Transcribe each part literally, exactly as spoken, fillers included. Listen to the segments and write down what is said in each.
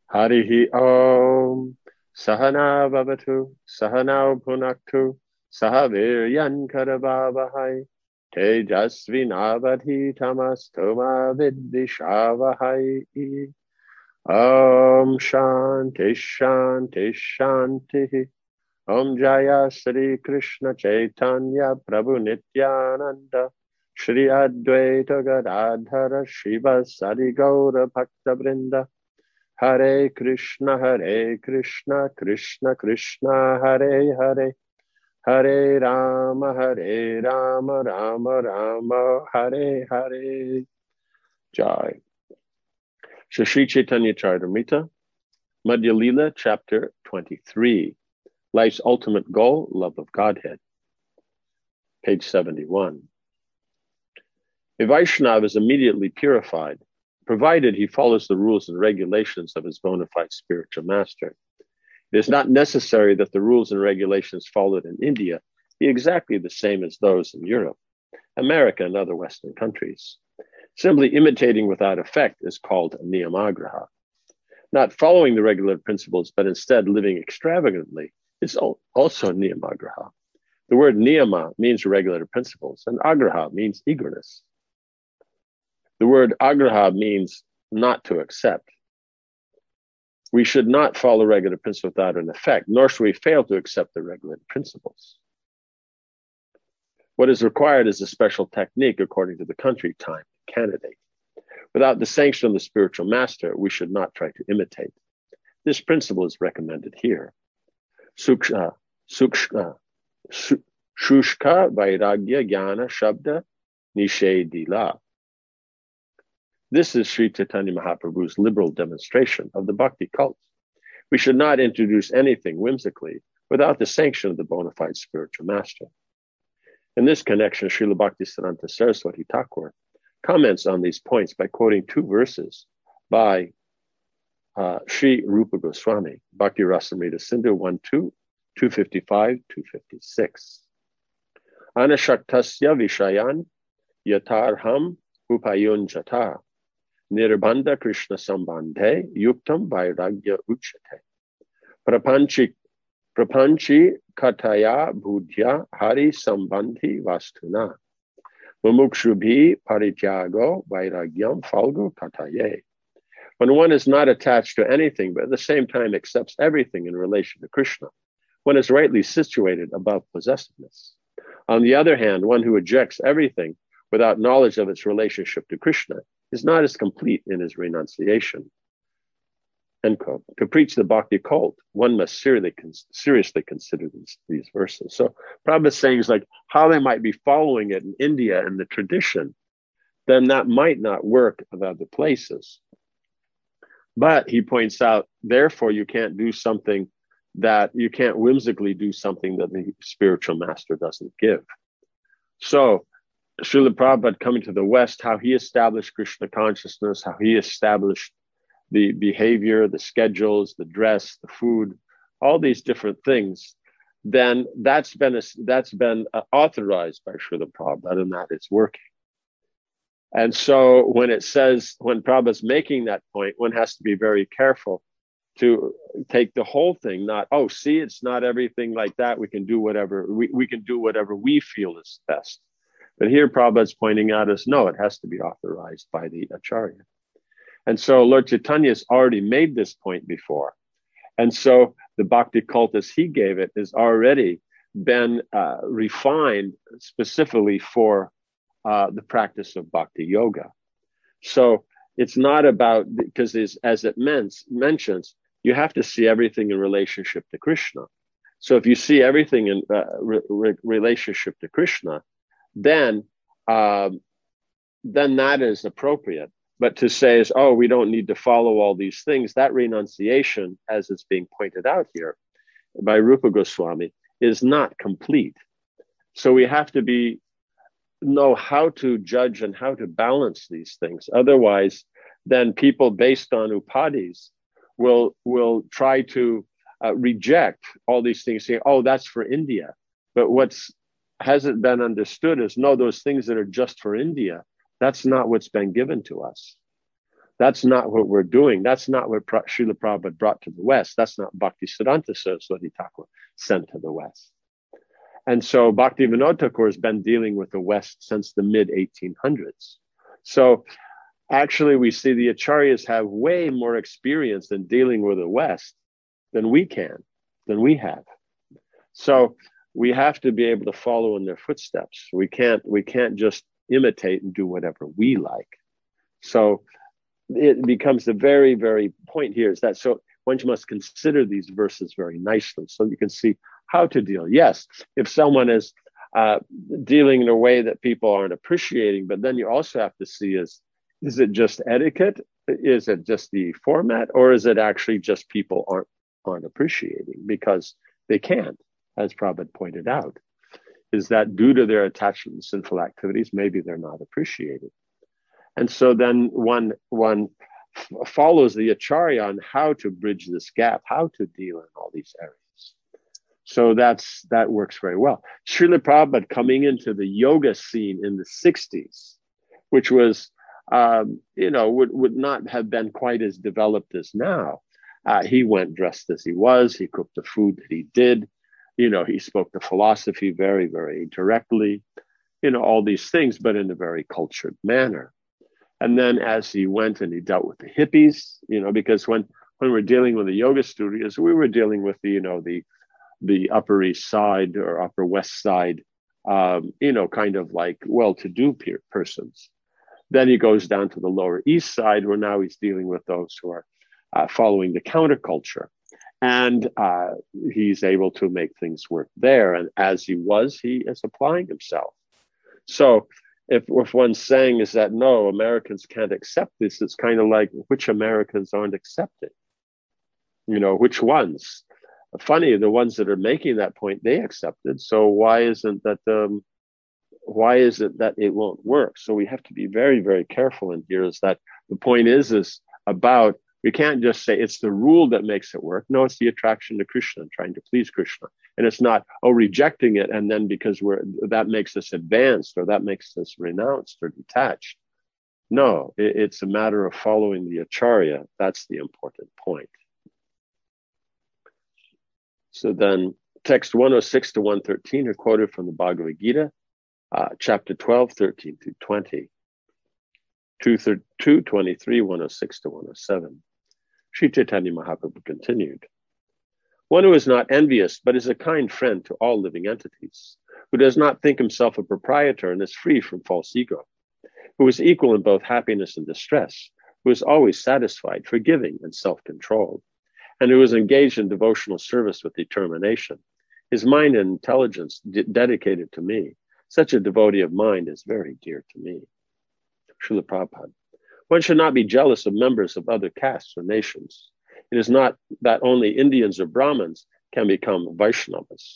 Harihi Om Sahana Bhavatu Sahanau Punaktu Sahaviryan Karavavahai Tejasvinavadhi Tamastoma Vidvishavahai Om Shanti Shanti Shanti Om Jaya Sri Krishna Chaitanya Prabhu Nityananda Shri Advaita Gadadhara Shiva Sadi Gaura Bhakta Vrinda Hare Krishna Hare Krishna Krishna Krishna Hare Hare Hare Rama Hare Rama Rama Rama Hare Hare Jai. So Sri Chaitanya Charitamrita, Madhya Lila, chapter twenty-three. Life's ultimate goal, love of Godhead. Page seventy-one. A Vaishnava is immediately purified, provided he follows the rules and regulations of his bona fide spiritual master. It is not necessary that the rules and regulations followed in India be exactly the same as those in Europe, America, and other Western countries. Simply imitating without effect is called niyamagraha. Not following the regular principles, but instead living extravagantly is also niyamagraha. The word niyama means regular principles, and agraha means eagerness. The word agraha means not to accept. We should not follow regular principles without an effect, nor should we fail to accept the regular principles. What is required is a special technique according to the country, time, and candidate. Without the sanction of the spiritual master, we should not try to imitate. This principle is recommended here. Suksha, suksha, shushka vairagya jnana shabda nishedila. This is Sri Chaitanya Mahaprabhu's liberal demonstration of the bhakti cult. We should not introduce anything whimsically without the sanction of the bona fide spiritual master. In this connection, Srila Bhaktisiddhanta Saraswati Thakur comments on these points by quoting two verses by uh, Sri Rupa Goswami, Bhakti Rasamrita Sindhu one two, two fifty-five, two fifty-six. Anashaktasya vishayan yatarham upayun jata nirbandha Krishna sambandhe yuktam vairagya uchate prapanchi prapanchi kataya budhya hari sambandhi vastuna mumukshubhi parityago vairagyam falgu kataye. When one is not attached to anything, but at the same time accepts everything in relation to Krishna, one is rightly situated above possessiveness. On the other hand, one who rejects everything without knowledge of its relationship to Krishna is not as complete in his renunciation. End quote. To preach the bhakti cult, one must seriously, seriously consider these, these verses. So Prabhupada is saying is like how they might be following it in India and the tradition, then that might not work at other places. But he points out, therefore, you can't do something that you can't whimsically do something that the spiritual master doesn't give. So Srila Prabhupada coming to the West, how he established Krishna consciousness, how he established the behavior, the schedules, the dress, the food, all these different things, then that's been a, that's been uh, authorized by Srila Prabhupada, and that is working. And so when it says, when Prabhupada's making that point, one has to be very careful to take the whole thing, not, oh, see, it's not everything like that. We can do whatever, we, we can do whatever we feel is best. But here Prabhupada's pointing out is, no, it has to be authorized by the Acharya. And so Lord Chaitanya has already made this point before. And so the bhakti cult as he gave it has already been uh, refined specifically for uh, the practice of bhakti yoga. So it's not about, because as it men- mentions, you have to see everything in relationship to Krishna. So if you see everything in uh, re- re- relationship to Krishna, then um, then that is appropriate. But to say is, oh, we don't need to follow all these things, that renunciation, as it's being pointed out here by Rupa Goswami, is not complete. So we have to be know how to judge and how to balance these things. Otherwise, then people based on upadhis will will try to uh, reject all these things, saying, oh, that's for India. But what's hasn't been understood is, no, those things that are just for India, that's not what's been given to us. That's not what we're doing. That's not what Srila Prabhupada brought to the West. That's not Bhaktisiddhanta Saraswati Thakur sent to the West. And so Bhaktivinoda Thakur has been dealing with the West since the mid eighteen hundreds. So actually, we see the Acharyas have way more experience in dealing with the West than we can, than we have. So we have to be able to follow in their footsteps. We can't, we can't just imitate and do whatever we like. So it becomes the very, very point here is that so one must consider these verses very nicely so you can see how to deal. Yes, if someone is uh, dealing in a way that people aren't appreciating, but then you also have to see is, is it just etiquette? Is it just the format? Or is it actually just people aren't, aren't appreciating because they can't, as Prabhupada pointed out, is that due to their attachment to sinful activities, maybe they're not appreciated. And so then one, one f- follows the Acharya on how to bridge this gap, how to deal in all these areas. So that's, that works very well. Srila Prabhupada coming into the yoga scene in the sixties, which was, um, you know, would, would not have been quite as developed as now. Uh, he went dressed as he was. He cooked the food that he did. You know, he spoke the philosophy very, very directly, you know, all these things, but in a very cultured manner. And then as he went and he dealt with the hippies, you know, because when, when we're dealing with the yoga studios, we were dealing with the, you know, the, the Upper East Side or Upper West Side, um, you know, kind of like well-to-do peer persons. Then he goes down to the Lower East Side, where now he's dealing with those who are uh, following the counterculture. And uh, he's able to make things work there. And as he was, he is applying himself. So if, if one's saying is that, no, Americans can't accept this, it's kind of like, which Americans aren't accepting? You know, which ones? Funny, the ones that are making that point, they accepted. So why isn't that, um, why is it that it won't work? So we have to be very, very careful in here is that the point is, is about, we can't just say it's the rule that makes it work. No, it's the attraction to Krishna, trying to please Krishna. And it's not, oh, rejecting it. And then because we're, that makes us advanced or that makes us renounced or detached. No, it, it's a matter of following the Acharya. That's the important point. So then text one oh six to one thirteen are quoted from the Bhagavad Gita, uh, chapter twelve, thirteen through twenty, two twenty-three, one oh six to one oh seven. Sri Chaitanya Mahaprabhu continued, one who is not envious, but is a kind friend to all living entities, who does not think himself a proprietor and is free from false ego, who is equal in both happiness and distress, who is always satisfied, forgiving, and self-controlled, and who is engaged in devotional service with determination, his mind and intelligence de- dedicated to me. Such a devotee of mind is very dear to me. Srila Prabhupada. One should not be jealous of members of other castes or nations. It is not that only Indians or Brahmins can become Vaishnavas.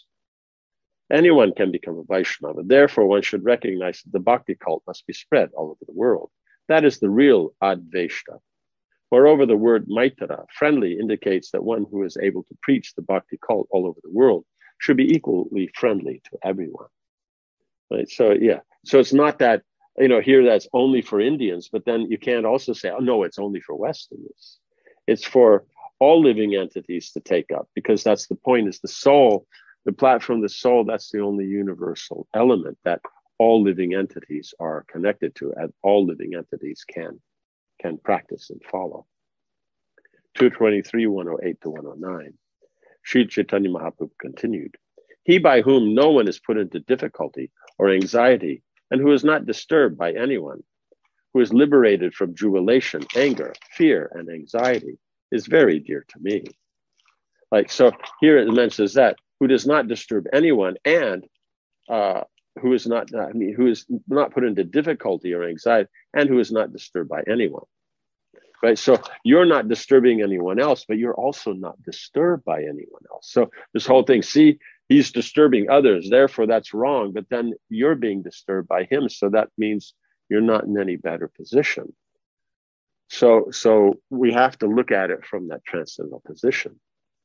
Anyone can become a Vaishnava. Therefore, one should recognize that the bhakti cult must be spread all over the world. That is the real Advaita. Moreover, the word Maitara, friendly, indicates that one who is able to preach the bhakti cult all over the world should be equally friendly to everyone. Right? So, yeah. So it's not that, you know, here that's only for Indians, but then you can't also say, oh, no, it's only for Westerners. It's for all living entities to take up, because that's the point, is the soul, the platform, the soul, that's the only universal element that all living entities are connected to, and all living entities can can practice and follow. two twenty-three, one oh eight to one oh nine. Sri Chaitanya Mahaprabhu continued, he by whom no one is put into difficulty or anxiety, and who is not disturbed by anyone, who is liberated from jubilation, anger, fear, and anxiety, is very dear to me. Like, so here it mentions that, who does not disturb anyone, and uh, who is not, I mean, who is not put into difficulty or anxiety, and who is not disturbed by anyone. Right? So you're not disturbing anyone else, but you're also not disturbed by anyone else. So this whole thing, see, he's disturbing others, therefore that's wrong, but then you're being disturbed by him. So that means you're not in any better position. So, so we have to look at it from that transcendental position.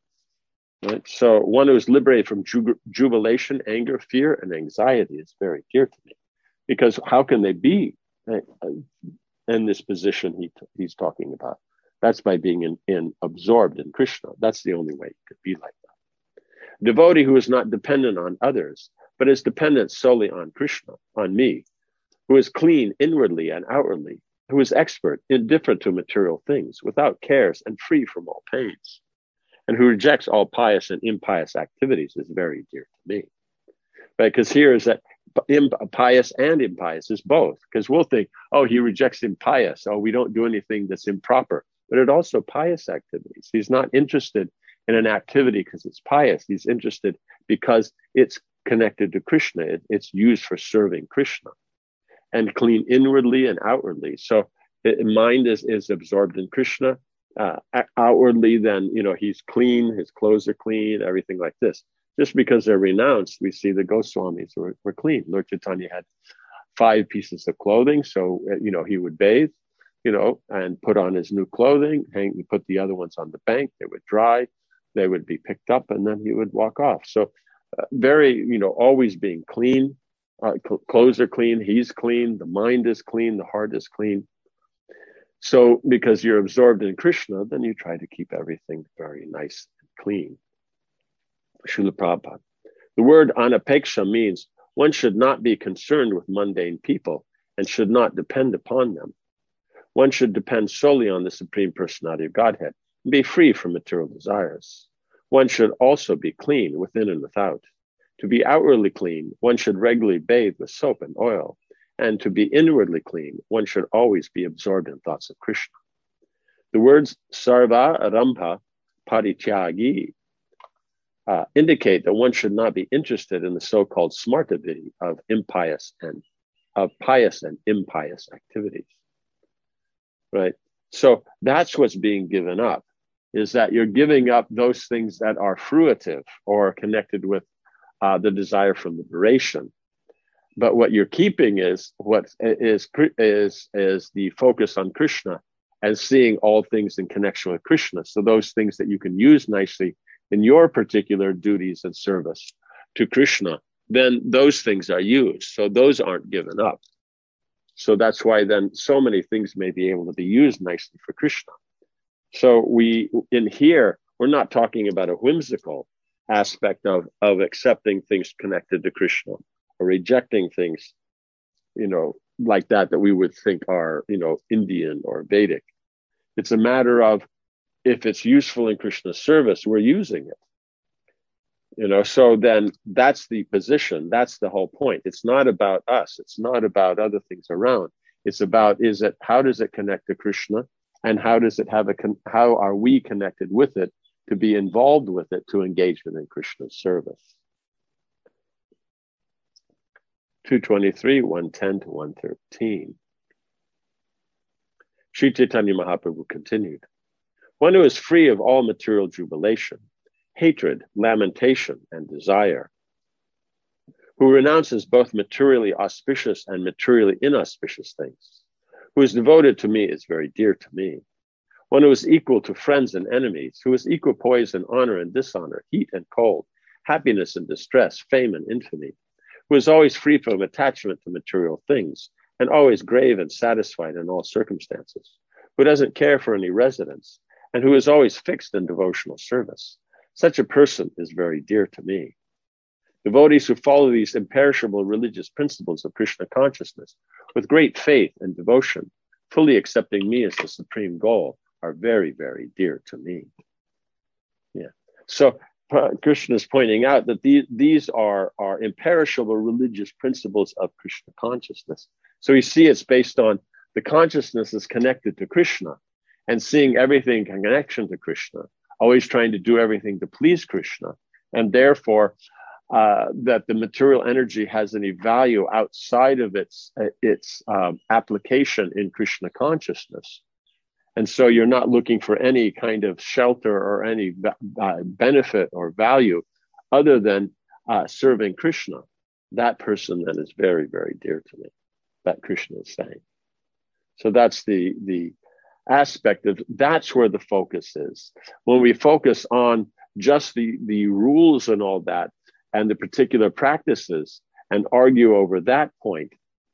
Right? So one who is liberated from ju- jubilation, anger, fear, and anxiety is very dear to me, because how can they be? and this position he he's talking about. That's by being in, in absorbed in Krishna. That's the only way you could be like that. Devotee who is not dependent on others, but is dependent solely on Krishna, on me, who is clean inwardly and outwardly, who is expert, indifferent to material things, without cares and free from all pains, and who rejects all pious and impious activities is very dear to me. Right? Because here is that pious and impious is both. Because we'll think, oh, he rejects impious. Oh, we don't do anything that's improper. But it also pious activities. He's not interested in an activity because it's pious. He's interested because it's connected to Krishna. It, it's used for serving Krishna. And clean inwardly and outwardly. So it, mind is, is absorbed in Krishna. Uh, outwardly, then, you know, he's clean, his clothes are clean, everything like this. Just because they're renounced, we see the Goswamis were, were clean. Lord Chaitanya had five pieces of clothing. So, you know, he would bathe, you know, and put on his new clothing, hang, put the other ones on the bank. They would dry, they would be picked up, and then he would walk off. So uh, very, you know, always being clean. Uh, cl- clothes are clean, he's clean, the mind is clean, the heart is clean. So because you're absorbed in Krishna, then you try to keep everything very nice and clean. Srila Prabhupada. The word anapeksha means one should not be concerned with mundane people and should not depend upon them. One should depend solely on the Supreme Personality of Godhead and be free from material desires. One should also be clean within and without. To be outwardly clean, one should regularly bathe with soap and oil. And to be inwardly clean, one should always be absorbed in thoughts of Krishna. The words sarva arambha parityagi uh, indicate that one should not be interested in the so-called smartavidi of impious and of pious and impious activities. Right? So that's what's being given up, is that you're giving up those things that are fruitive or connected with Uh, the desire for liberation. But what you're keeping is what is is is the focus on Krishna and seeing all things in connection with Krishna. So those things that you can use nicely in your particular duties and service to Krishna, then those things are used. So those aren't given up. So that's why then so many things may be able to be used nicely for Krishna. So we in here, we're not talking about a whimsical aspect of, of accepting things connected to Krishna or rejecting things, you know, like that, that we would think are, you know, Indian or Vedic. It's a matter of, if it's useful in Krishna's service, we're using it. You know, so then that's the position. That's the whole point. It's not about us. It's not about other things around. It's about, is it, how does it connect to Krishna? And how does it have a, con- how are we connected with it to be involved with it, to engage within Krishna's service? two twenty-three, one ten to one thirteen. Sri Chaitanya Mahaprabhu continued, one who is free of all material jubilation, hatred, lamentation, and desire, who renounces both materially auspicious and materially inauspicious things, who is devoted to me is very dear to me. One who is equal to friends and enemies, who is equal poise in honor and dishonor, heat and cold, happiness and distress, fame and infamy, who is always free from attachment to material things, and always grave and satisfied in all circumstances, who doesn't care for any residence, and who is always fixed in devotional service. Such a person is very dear to me. Devotees who follow these imperishable religious principles of Krishna consciousness with great faith and devotion, fully accepting me as the supreme goal, are very, very dear to me. Yeah. So uh, Krishna is pointing out that these, these are, are imperishable religious principles of Krishna consciousness. So you see it's based on the consciousness is connected to Krishna and seeing everything in connection to Krishna, always trying to do everything to please Krishna. And therefore, uh, that the material energy has any value outside of its, uh, its um, application in Krishna consciousness. And so you're not looking for any kind of shelter or any uh, benefit or value other than uh, serving Krishna. That person then is very, very dear to me, that Krishna is saying. So that's the, the aspect of, that's where the focus is. When we focus on just the, the rules and all that, and the particular practices, and argue over that point,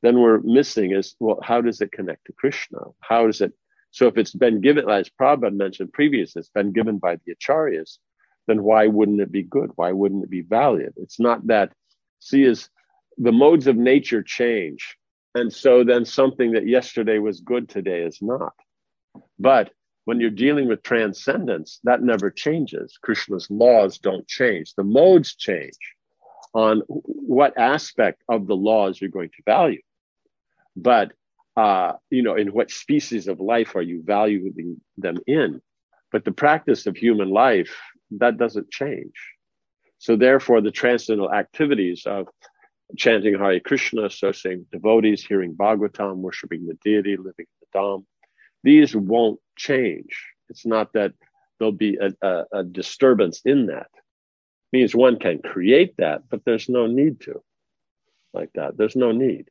then we're missing is, well, how does it connect to Krishna? How does it? So if it's been given, as Prabhupada mentioned previously, it's been given by the acharyas, then why wouldn't it be good? Why wouldn't it be valid? It's not that, see, is the modes of nature change. And so then something that yesterday was good today is not. But when you're dealing with transcendence, that never changes. Krishna's laws don't change. The modes change on what aspect of the laws you're going to value. But, uh, you know, in what species of life are you valuing them in? But the practice of human life, that doesn't change. So therefore, the transcendental activities of chanting Hare Krishna, associating with devotees, hearing Bhagavatam, worshiping the deity, living in the Dham, these won't change. It's not that there'll be a, a, a disturbance in that. It means one can create that, but there's no need to. Like that, there's no need.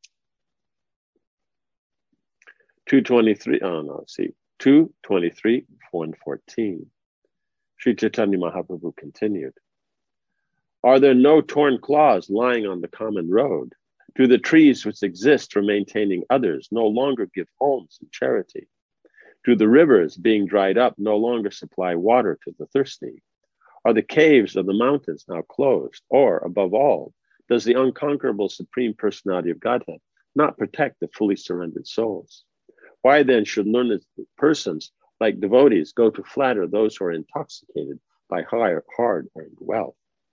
two twenty-three, oh no, see, two twenty-three, one fourteen. Sri Chaitanya Mahaprabhu continued, are there no torn claws lying on the common road? Do the trees which exist for maintaining others no longer give alms and charity? Do the rivers, being dried up, no longer supply water to the thirsty? Are the caves of the mountains now closed? Or, above all, does the unconquerable Supreme Personality of Godhead not protect the fully surrendered souls? Why then should learned persons, like devotees, go to flatter those who are intoxicated by higher, hard-earned wealth?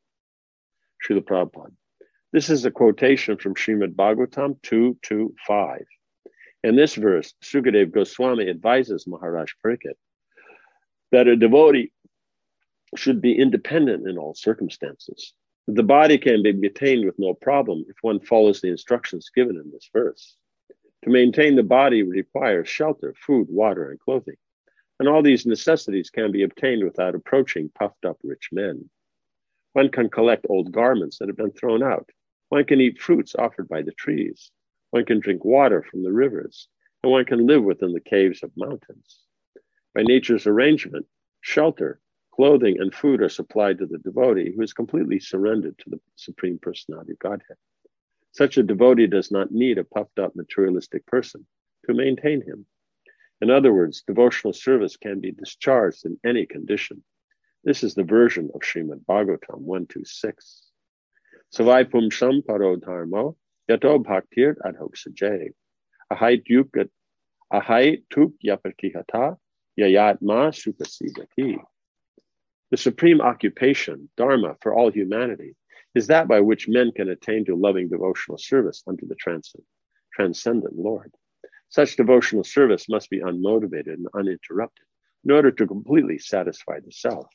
Srila Prabhupada. This is a quotation from Srimad Bhagavatam two twenty-five. In this verse, Sukadeva Goswami advises Maharaj Parikshit that a devotee should be independent in all circumstances. The body can be maintained with no problem if one follows the instructions given in this verse. To maintain the body requires shelter, food, water, and clothing. And all these necessities can be obtained without approaching puffed up rich men. One can collect old garments that have been thrown out. One can eat fruits offered by the trees. One can drink water from the rivers. And one can live within the caves of mountains. By nature's arrangement, shelter, clothing, and food are supplied to the devotee who is completely surrendered to the Supreme Personality of Godhead. Such a devotee does not need a puffed up materialistic person to maintain him. In other words, devotional service can be discharged in any condition. This is the version of Srimad Bhagavatam one twenty-six. Savai pumsam paro dharmo yato bhaktir adhoksajay. Ahai tukat ahai tuk yapatihata yayatma supasidati. The supreme occupation, dharma, for all humanity is that by which men can attain to loving devotional service unto the transcend, transcendent Lord. Such devotional service must be unmotivated and uninterrupted in order to completely satisfy the self.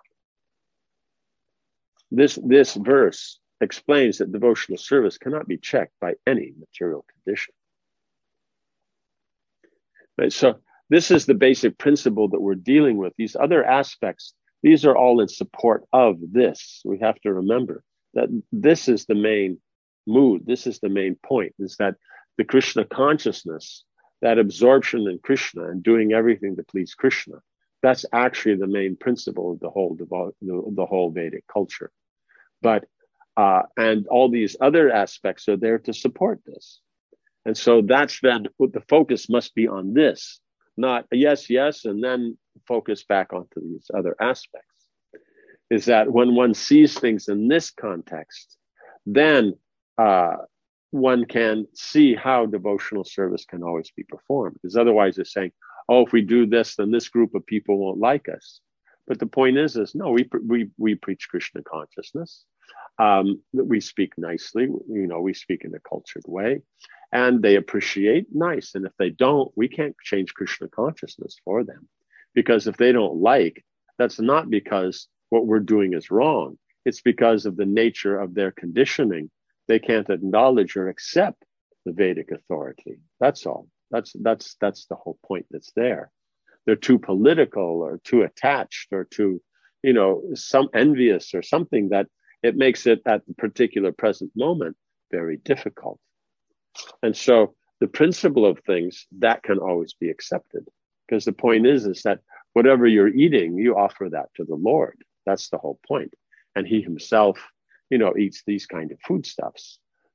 This, this verse explains that devotional service cannot be checked by any material condition. Right, so this is the basic principle that we're dealing with. These other aspects, these are all in support of this. We have to remember that this is the main mood. This is the main point, is that the Krishna consciousness, that absorption in Krishna and doing everything to please Krishna, that's actually the main principle of the whole, devo- the, the whole Vedic culture. But, uh, and all these other aspects are there to support this. And so that's then what the focus must be on this, not yes, yes, and then focus back onto these other aspects. Is that when one sees things in this context, then uh, one can see how devotional service can always be performed. Because otherwise it's saying, oh, if we do this, then this group of people won't like us. But the point is, is no, we we we preach Krishna consciousness. Um, we speak nicely, you know, we speak in a cultured way, and they appreciate nice. And if they don't, we can't change Krishna consciousness for them. Because if they don't like, that's not because what we're doing is wrong. It's because of the nature of their conditioning. They can't acknowledge or accept the Vedic authority. That's all. That's that's that's the whole point that's there. They're too political or too attached or too, you know, some envious or something that it makes it at the particular present moment very difficult. And so the principle of things, that can always be accepted. Because the point is, is that whatever you're eating, you offer that to the Lord. That's the whole point. And he himself, you know, eats these kind of foodstuffs.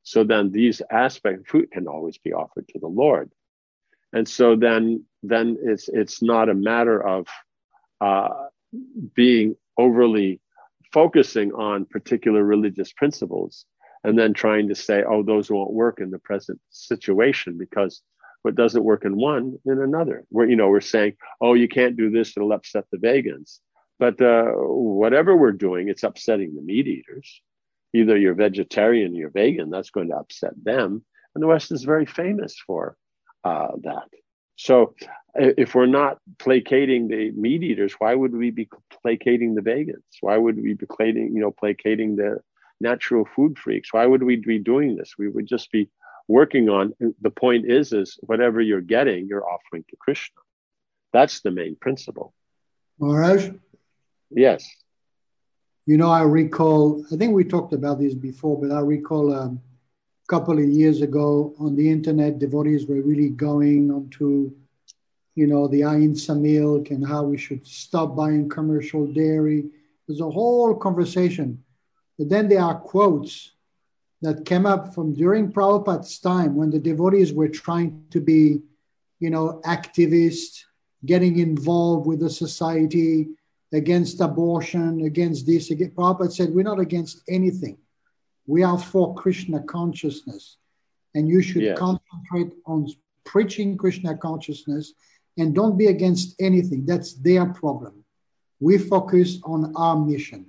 So then these aspects of food can always be offered to the Lord. And so then, then it's, it's not a matter of uh, being overly focusing on particular religious principles and then trying to say, oh, those won't work in the present situation, because what doesn't work in one, in another. We're, you know, we're saying, oh, you can't do this, it'll upset the vegans. But uh, whatever we're doing, it's upsetting the meat eaters. Either you're vegetarian or you're vegan, that's going to upset them. And the West is very famous for uh, that. So if we're not placating the meat eaters, why would we be placating the vegans? Why would we be placating, you know, placating the natural food freaks? Why would we be doing this? We would just be working on, the point is, is whatever you're getting, you're offering to Krishna. That's the main principle. Maharaj? Yes. You know, I recall, I think we talked about this before, but I recall um, a couple of years ago on the internet, devotees were really going onto, you know, the Ahimsa milk and how we should stop buying commercial dairy. There's a whole conversation. But then there are quotes that came up from during Prabhupada's time when the devotees were trying to be, you know, activists, getting involved with the society, against abortion, against this. Against, Prabhupada said, we're not against anything. We are for Krishna consciousness. And you should yes. concentrate on preaching Krishna consciousness and don't be against anything. That's their problem. We focus on our mission.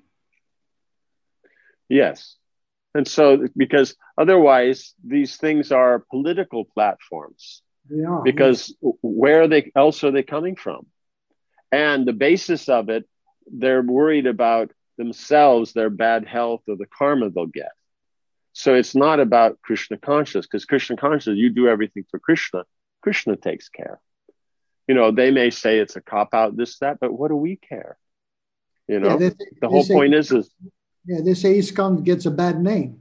Yes. And so, because otherwise, these things are political platforms. They are. Because yes. where are they, else are they coming from? And the basis of it, they're worried about themselves, their bad health, or the karma they'll get. So it's not about Krishna consciousness, because Krishna consciousness, you do everything for Krishna. Krishna takes care. You know, they may say it's a cop-out, this, that, but what do we care? You know, yeah, they, the they whole say, point is, is... Yeah, they say ISKCON gets a bad name.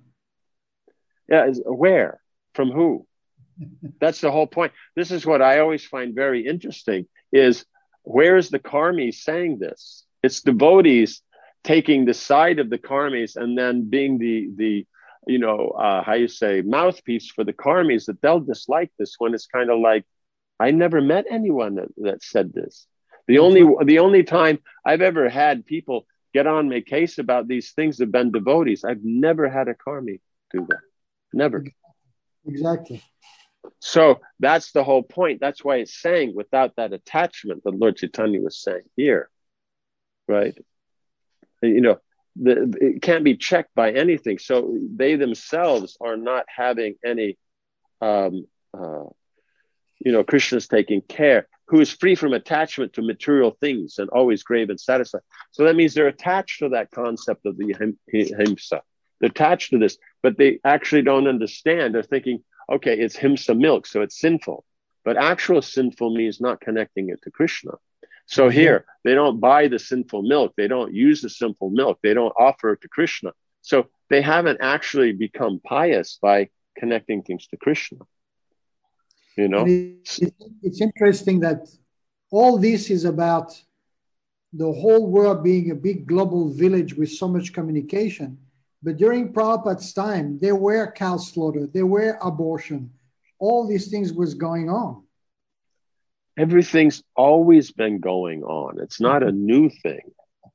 Yeah, where? From who? That's the whole point. This is what I always find very interesting, is where is the karmis saying this? It's devotees taking the side of the karmis and then being the, the you know, uh, how you say, mouthpiece for the karmis, that they'll dislike this when it's kind of like, I never met anyone that, that said this. The only the only time I've ever had people get on my case about these things have been devotees. I've never had a karmi do that. Never. Exactly. So that's the whole point. That's why it's saying without that attachment that Lord Chaitanya was saying here, right? You know, the, it can't be checked by anything. So they themselves are not having any, um, uh, you know, Krishna's taking care, who is free from attachment to material things and always grave and satisfied. So that means they're attached to that concept of the himsa. They're attached to this, but they actually don't understand. They're thinking, okay, it's himsa milk, so it's sinful. But actual sinful means not connecting it to Krishna. So here, they don't buy the sinful milk. They don't use the sinful milk. They don't offer it to Krishna. So they haven't actually become pious by connecting things to Krishna. You know, it, it, it's interesting that all this is about the whole world being a big global village with so much communication. But during Prabhupada's time, there were cow slaughter, there were abortion. All these things was going on. Everything's always been going on. It's not a new thing.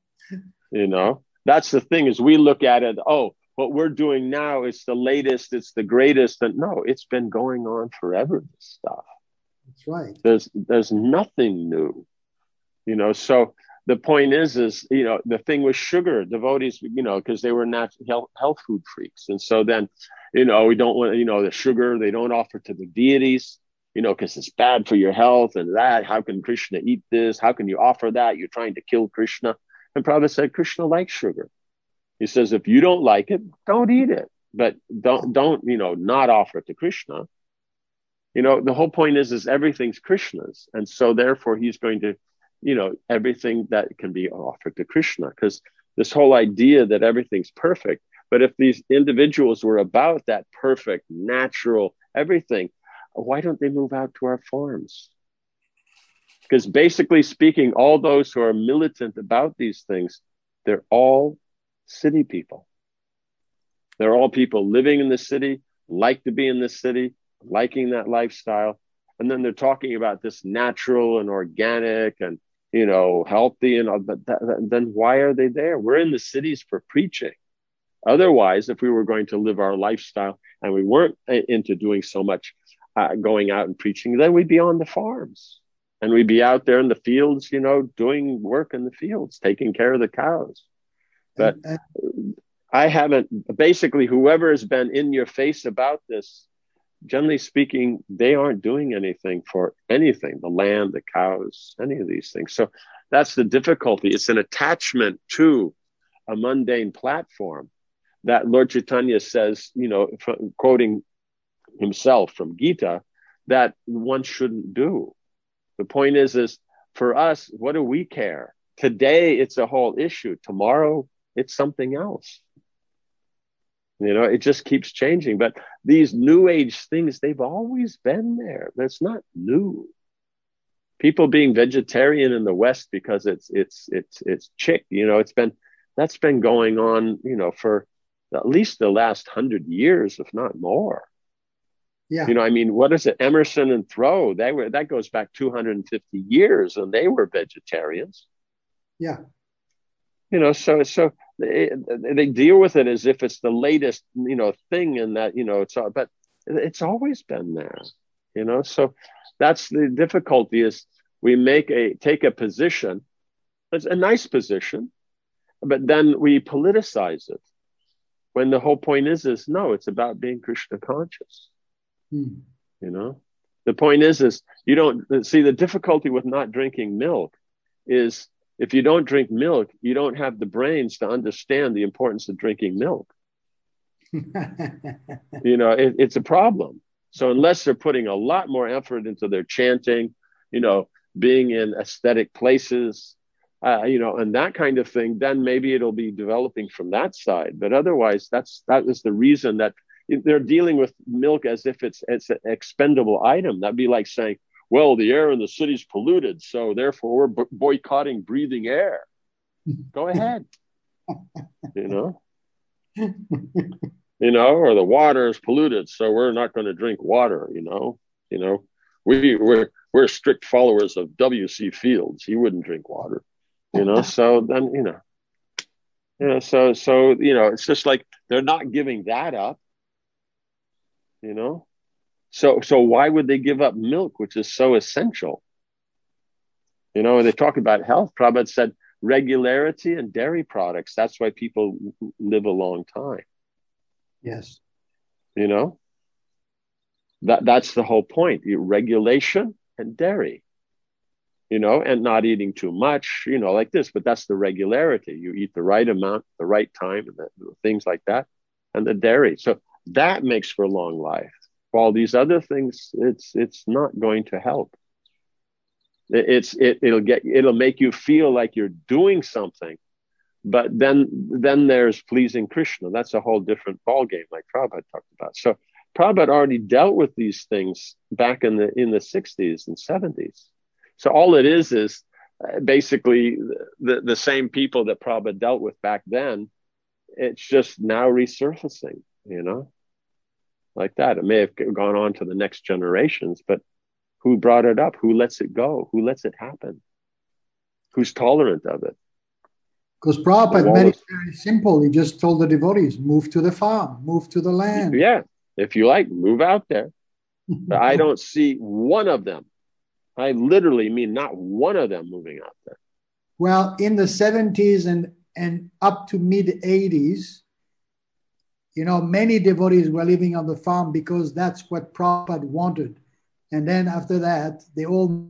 You know, that's the thing, is we look at it, oh, what we're doing now is the latest, it's the greatest. And no, it's been going on forever, this stuff. That's right. There's there's nothing new. You know, so the point is, is, you know, the thing with sugar, devotees, you know, because they were natural health, health food freaks. And so then, you know, we don't want, you know, the sugar, they don't offer to the deities, you know, because it's bad for your health and that. How can Krishna eat this? How can you offer that? You're trying to kill Krishna. And Prabhupada said, Krishna likes sugar. He says, if you don't like it, don't eat it. But don't, don't, you know, not offer it to Krishna. You know, the whole point is, is everything's Krishna's. And so therefore he's going to, you know, everything that can be offered to Krishna, because this whole idea that everything's perfect. But if these individuals were about that perfect, natural, everything, why don't they move out to our farms? Because basically speaking, all those who are militant about these things, they're all city people. They're all people living in the city, like to be in the city, liking that lifestyle. And then they're talking about this natural and organic and, you know, healthy and all, but that, then why are they there? We're in the cities for preaching. Otherwise, if we were going to live our lifestyle and we weren't into doing so much uh, going out and preaching, then we'd be on the farms and we'd be out there in the fields, you know, doing work in the fields, taking care of the cows. But And, and, I haven't, basically, whoever has been in your face about this, generally speaking, they aren't doing anything for anything, the land, the cows, any of these things. So that's the difficulty. It's an attachment to a mundane platform that Lord Chaitanya says, you know, from, quoting himself from Gita, that one shouldn't do. The point is, is for us, what do we care? Today, it's a whole issue. Tomorrow, it's something else. You know, it just keeps changing. But these new age things, they've always been there. That's not new. People being vegetarian in the West because it's it's it's it's chick, you know, it's been that's been going on, you know, for at least the last hundred years, if not more. yeah. You know, I mean, what is it? Emerson and Thoreau, they were that goes back two hundred fifty years, and they were vegetarians. Yeah. You know, so so they, they deal with it as if it's the latest, you know, thing, and that, you know, it's all, but it's always been there, you know. So that's the difficulty, is we make a take a position, it's a nice position, but then we politicize it. When the whole point is, is no, it's about being Krishna conscious. Hmm. You know, the point is, is you don't see the difficulty with not drinking milk is, if you don't drink milk, you don't have the brains to understand the importance of drinking milk. You know, it, it's a problem. So unless they're putting a lot more effort into their chanting, you know, being in aesthetic places, uh, you know, and that kind of thing, then maybe it'll be developing from that side. But otherwise, that's that is the reason that they're dealing with milk as if it's it's an expendable item. That'd be like saying, well, the air in the city's polluted, so therefore we're b- boycotting breathing air. Go ahead. You know? You know, or the water is polluted, so we're not going to drink water, you know? You know, we, we're, we're strict followers of W C Fields. He wouldn't drink water, you know? So then, you know, you know, so, so, you know, it's just like they're not giving that up, you know? So, so why would they give up milk, which is so essential? You know, and they talk about health. Prabhupada said regularity and dairy products. That's why people live a long time. Yes. You know, that that's the whole point. Regulation and dairy. You know, and not eating too much. You know, like this. But that's the regularity. You eat the right amount, the right time, and the, things like that, and the dairy. So that makes for long life. All these other things, it's it's not going to help. It, it's it it'll get it'll make you feel like you're doing something, but then then there's pleasing Krishna. That's a whole different ballgame, like Prabhupada talked about. So Prabhupada already dealt with these things back in the in the sixties and seventies. So all it is is basically the the same people that Prabhupada dealt with back then. It's just now resurfacing, you know. Like that. It may have gone on to the next generations, but who brought it up? Who lets it go? Who lets it happen? Who's tolerant of it? Because Prabhupada made it very simple. He just told the devotees, move to the farm, move to the land. Yeah. If you like, move out there. But I don't see one of them. I literally mean not one of them moving out there. Well, in the seventies and, and up to mid eighties, you know, many devotees were living on the farm because that's what Prabhupada wanted. And then after that, they all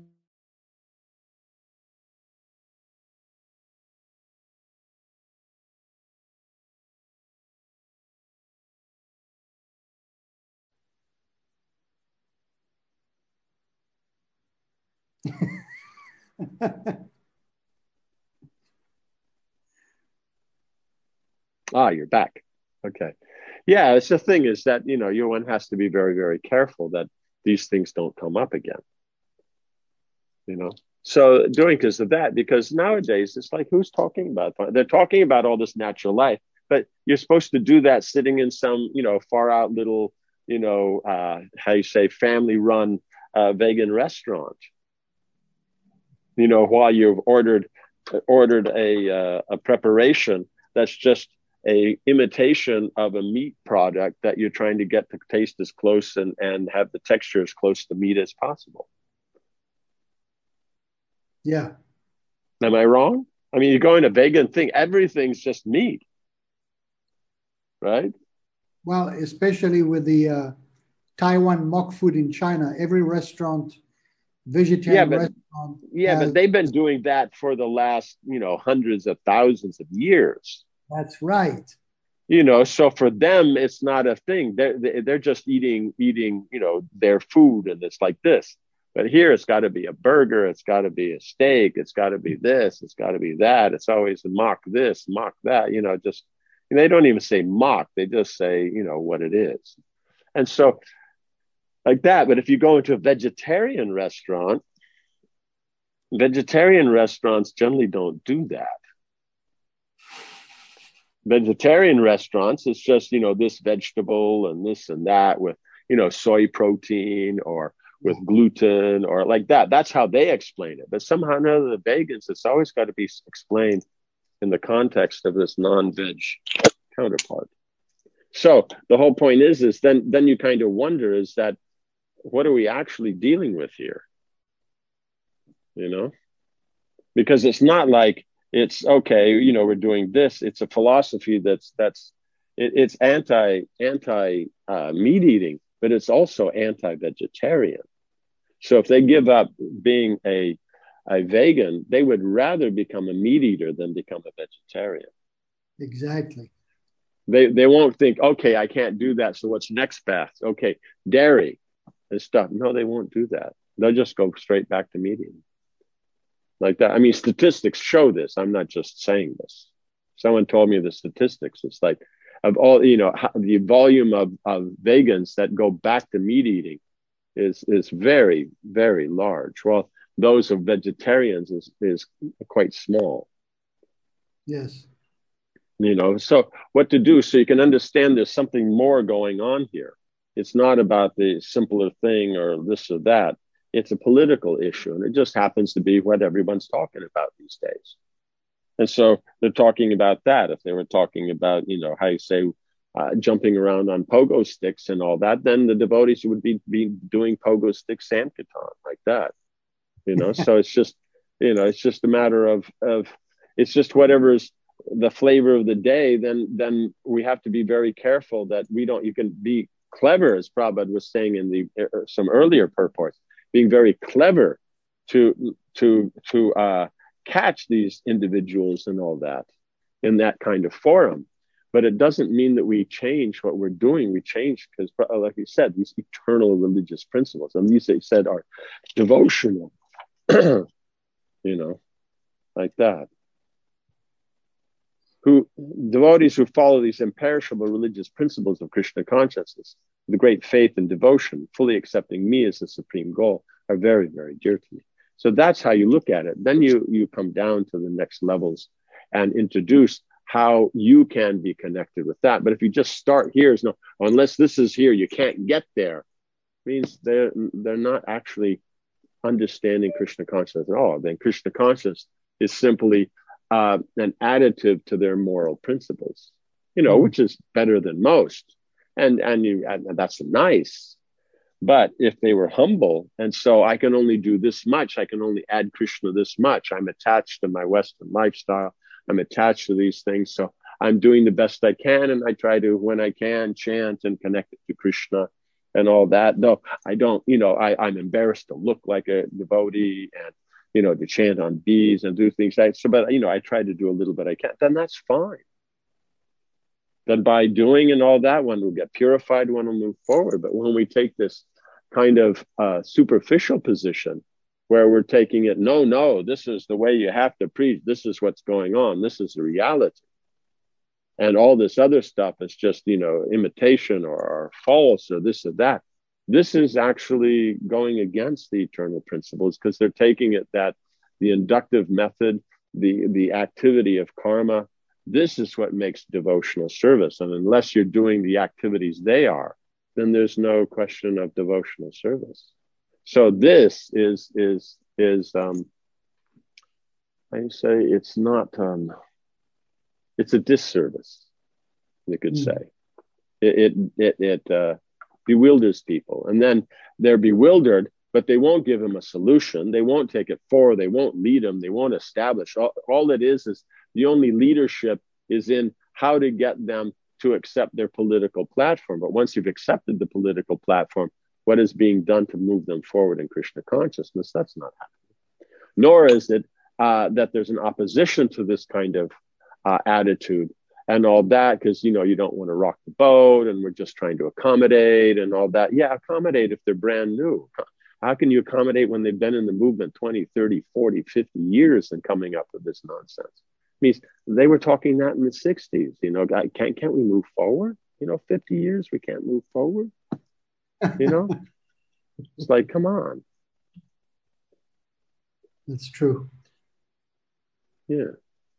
Ah, you're back. Okay. Yeah, it's the thing is that, you know, you one has to be very, very careful that these things don't come up again. You know, so doing because of that, because nowadays it's like, who's talking about that? They're talking about all this natural life, but you're supposed to do that sitting in some, you know, far out little you know, uh, how you say, family-run uh, vegan restaurant. You know, while you've ordered ordered a uh, a preparation that's just a imitation of a meat product that you're trying to get to taste as close and, and have the texture as close to meat as possible. Yeah. Am I wrong? I mean, you go in a vegan thing, everything's just meat, right? Well, especially with the uh, Taiwan mock food in China, every restaurant, Yeah, vegetarian but restaurant, yeah, has. but they've been doing that for the last, you know, hundreds of thousands of years. That's right. You know, so for them, it's not a thing. They're they're just eating eating, you know, their food, and it's like this. But here, it's got to be a burger. It's got to be a steak. It's got to be this. It's got to be that. It's always mock this, mock that. You know, just and they don't even say mock. They just say, you know, what it is. And so like that. But if you go into a vegetarian restaurant, vegetarian restaurants generally don't do that. Vegetarian restaurants, it's just, you know, this vegetable and this and that with, you know, soy protein or with gluten or like that. That's how they explain it. But somehow or another, the vegans, it's always got to be explained in the context of this non-veg counterpart. So the whole point is, is then, then you kind of wonder is that, what are we actually dealing with here? You know, because it's not like, it's okay, you know, we're doing this. It's a philosophy that's that's it, it's anti anti uh, meat eating, but it's also anti-vegetarian. So if they give up being a a vegan, they would rather become a meat eater than become a vegetarian. Exactly. They they won't think, okay, I can't do that. So what's next path? Okay, dairy and stuff. No, they won't do that. They'll just go straight back to meat eating. Like that. I mean, statistics show this. I'm not just saying this. Someone told me the statistics. It's like of all, you know, the volume of, of vegans that go back to meat eating is is very, very large. Well, those of vegetarians is, is quite small. Yes. You know, so what to do so you can understand there's something more going on here. It's not about the simpler thing or this or that. It's a political issue, and it just happens to be what everyone's talking about these days. And so they're talking about that. If they were talking about, you know, how you say, uh, jumping around on pogo sticks and all that, then the devotees would be, be doing pogo stick sankirtan like that. You know, so it's just, you know, it's just a matter of, of it's just whatever's the flavor of the day. Then, then we have to be very careful that we don't, you can be clever, as Prabhupada was saying in the uh, some earlier purports, being very clever to to to uh, catch these individuals and all that in that kind of forum. But it doesn't mean that we change what we're doing. We change because, like you said, these eternal religious principles, and these they said are devotional, you know, like that. Who devotees who follow these imperishable religious principles of Krishna consciousness, the great faith and devotion, fully accepting me as the supreme goal, are very, very dear to me. So that's how you look at it. Then you you come down to the next levels and introduce how you can be connected with that. But if you just start here, no, unless this is here, you can't get there, means they're they're not actually understanding Krishna consciousness at all. Then Krishna consciousness is simply uh, an additive to their moral principles, you know, which is better than most. And and you and that's nice. But if they were humble, and so I can only do this much, I can only add Krishna this much. I'm attached to my Western lifestyle. I'm attached to these things. So I'm doing the best I can. And I try to, when I can, chant and connect it to Krishna and all that. Though I don't, you know, I, I'm embarrassed to look like a devotee and, you know, to chant on bees and do things like so. But, you know, I try to do a little bit I can. Then that's fine. Then by doing and all that, one will get purified, one will move forward. But when we take this kind of uh, superficial position where we're taking it, no, no, this is the way you have to preach. This is what's going on. This is the reality. And all this other stuff is just, you know, imitation or, or false or this or that. This is actually going against the eternal principles because they're taking it that the inductive method, the, the activity of karma, this is what makes devotional service. And unless you're doing the activities they are, then there's no question of devotional service. So this is is is um, I say it's not um, it's a disservice, you could Mm. say. It it it, it uh, bewilders people, and then they're bewildered, but they won't give them a solution. They won't take it forward. They won't lead them. They won't establish. All, all it is is the only leadership is in how to get them to accept their political platform. But once you've accepted the political platform, what is being done to move them forward in Krishna consciousness? That's not happening. Nor is it uh, that there's an opposition to this kind of uh, attitude and all that, because, you know, you don't want to rock the boat and we're just trying to accommodate and all that. Yeah, accommodate if they're brand new. How can you accommodate when they've been in the movement twenty, thirty, forty, fifty years and coming up with this nonsense? It means they were talking that in the sixties, you know, can't, can't we move forward? You know, fifty years, we can't move forward. You know, it's like, come on. That's true. Yeah.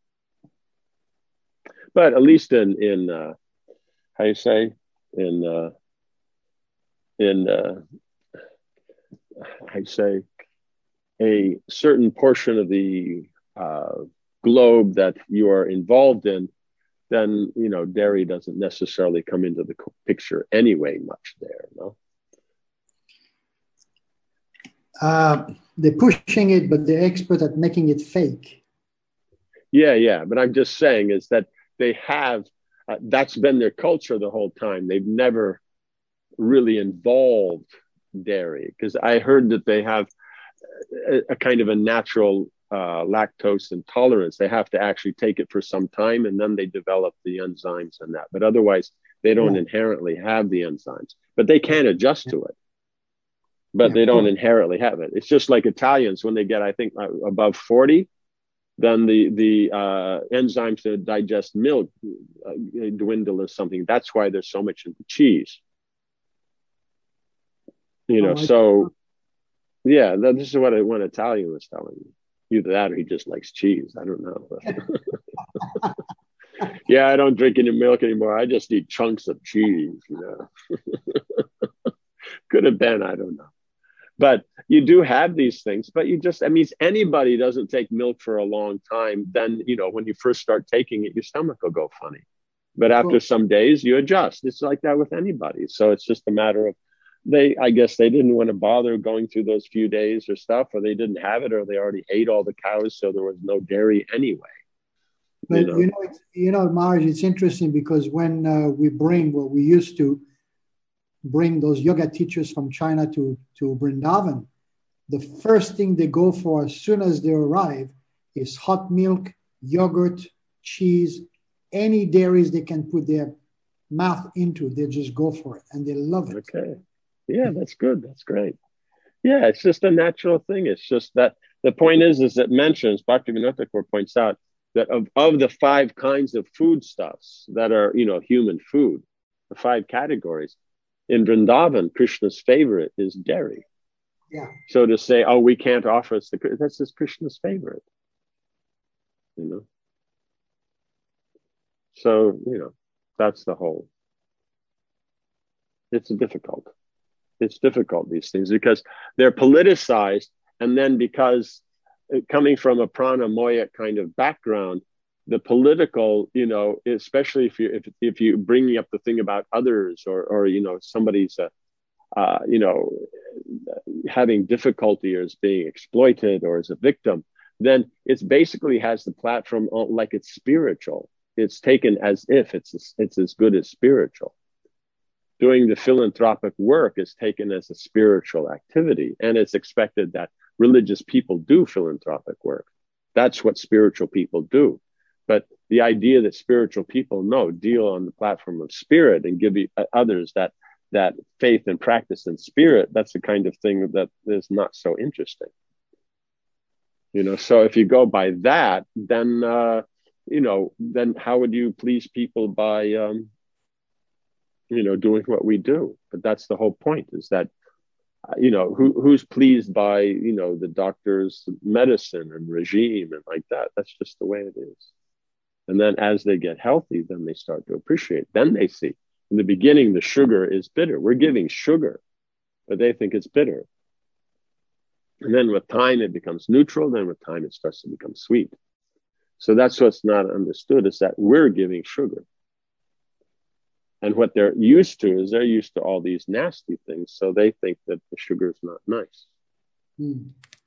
But at least in, in uh, how you say, in, uh, in uh, how you say, a certain portion of the uh, globe that you are involved in, then, you know, dairy doesn't necessarily come into the picture anyway much there, no? Uh, they're pushing it, but they're expert at making it fake. Yeah, yeah. But I'm just saying is that they have, uh, that's been their culture the whole time. They've never really involved dairy, because I heard that they have a, a kind of a natural uh, lactose intolerance. They have to actually take it for some time and then they develop the enzymes and that. But otherwise, they don't yeah. inherently have the enzymes, but they can adjust yeah. to it. But yeah, they don't cool. inherently have it. It's just like Italians, when they get, I think, uh, above forty, then the the uh, enzymes to digest milk uh, dwindle or something. That's why there's so much in the cheese. You know, oh, so yeah, this is what one Italian was telling me. Either that or he just likes cheese. I don't know. Yeah, I don't drink any milk anymore. I just eat chunks of cheese. You know, could have been. I don't know. But you do have these things, but you just, I mean, anybody doesn't take milk for a long time, then, you know, when you first start taking it, your stomach will go funny. But after cool. some days, you adjust. It's like that with anybody. So it's just a matter of, they, I guess they didn't want to bother going through those few days or stuff, or they didn't have it, or they already ate all the cows, so there was no dairy anyway. But, you know, you know, it's, you know Maharaj, it's interesting because when uh, we bring what we used to, bring those yoga teachers from China to, to Vrindavan, the first thing they go for as soon as they arrive is hot milk, yogurt, cheese, any dairies they can put their mouth into, they just go for it and they love it. Okay. Yeah, that's good. That's great. Yeah, it's just a natural thing. It's just that the point is, is it mentions, Bhaktivinoda Thakur points out that of, of the five kinds of foodstuffs that are, you know, human food, the five categories, in Vrindavan, Krishna's favorite is dairy. Yeah. So to say, oh, we can't offer us the, that's just Krishna's favorite. You know? So, you know, that's the whole. It's difficult. It's difficult, these things, because they're politicized. And then because coming from a prana moya kind of background, the political, you know, especially if you if if you bringing up the thing about others, or or you know somebody's, uh, uh, you know, having difficulty or is being exploited or is a victim, then it's basically has the platform like it's spiritual. It's taken as if it's it's as good as spiritual. Doing the philanthropic work is taken as a spiritual activity, and it's expected that religious people do philanthropic work. That's what spiritual people do. But the idea that spiritual people no deal on the platform of spirit and give others that that faith and practice in spirit, that's the kind of thing that is not so interesting. You know, so if you go by that, then uh, you know, then how would you please people by um, you know, doing what we do? But that's the whole point, is that uh, you know, who who's pleased by, you know, the doctor's medicine and regime and like that? That's just the way it is. And then as they get healthy, then they start to appreciate. Then they see, In the beginning, the sugar is bitter. We're giving sugar, but they think it's bitter. And then with time, it becomes neutral. Then with time, it starts to become sweet. So that's what's not understood, is that we're giving sugar. And what they're used to is they're used to all these nasty things. So they think that the sugar is not nice. Mm.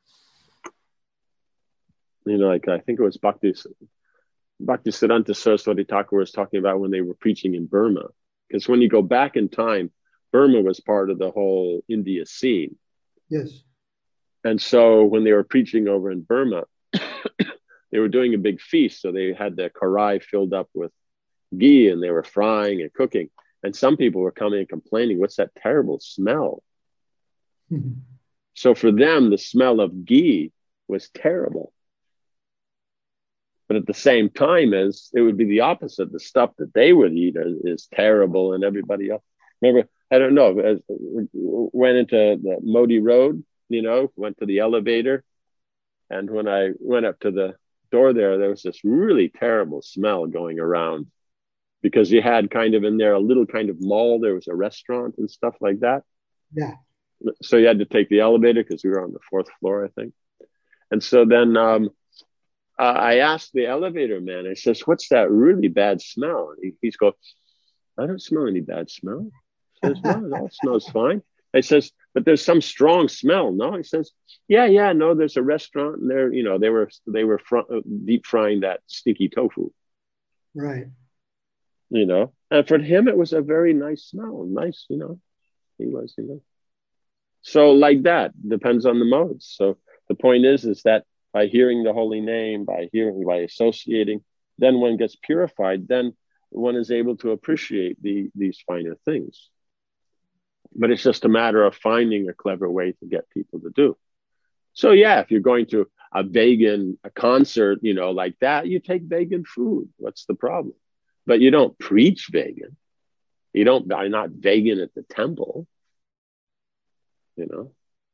You know, like I think it was Bhakti, Bhaktisiddhanta Saraswati Thakur was talking about when they were preaching in Burma. Because when you go back in time, Burma was part of the whole India scene. Yes. And so when they were preaching over in Burma, they were doing a big feast. So they had the karai filled up with ghee and they were frying and cooking. And some people were coming and complaining, what's that terrible smell? Mm-hmm. So for them, the smell of ghee was terrible. But at the same time, as it would be the opposite, the stuff that they would eat is, is terrible, and everybody else. Remember, I don't know, as we went into the Modi Road, you know, went to the elevator. And when I went up to the door there, there was this really terrible smell going around, because you had kind of in there a little kind of mall. There was a restaurant and stuff like that. Yeah. So you had to take the elevator because we were on the fourth floor, I think. And so then um, uh, I asked the elevator man, I says, what's that really bad smell? And he, he's going, I don't smell any bad smell. He says, no, it all smells fine. I says, but there's some strong smell, no? He says, yeah, yeah, no, there's a restaurant and there, you know, they were, they were fr- deep frying that stinky tofu. Right. You know, and for him, it was a very nice smell. Nice, you know, he was, you know. So like that, depends on the modes. So the point is, is that by hearing the holy name, by hearing, by associating, then one gets purified, then one is able to appreciate the these finer things. But it's just a matter of finding a clever way to get people to do. So yeah, if you're going to a vegan a concert, you know, like that, you take vegan food. What's the problem? But you don't preach vegan. You don't, I'm not vegan at the temple. You know?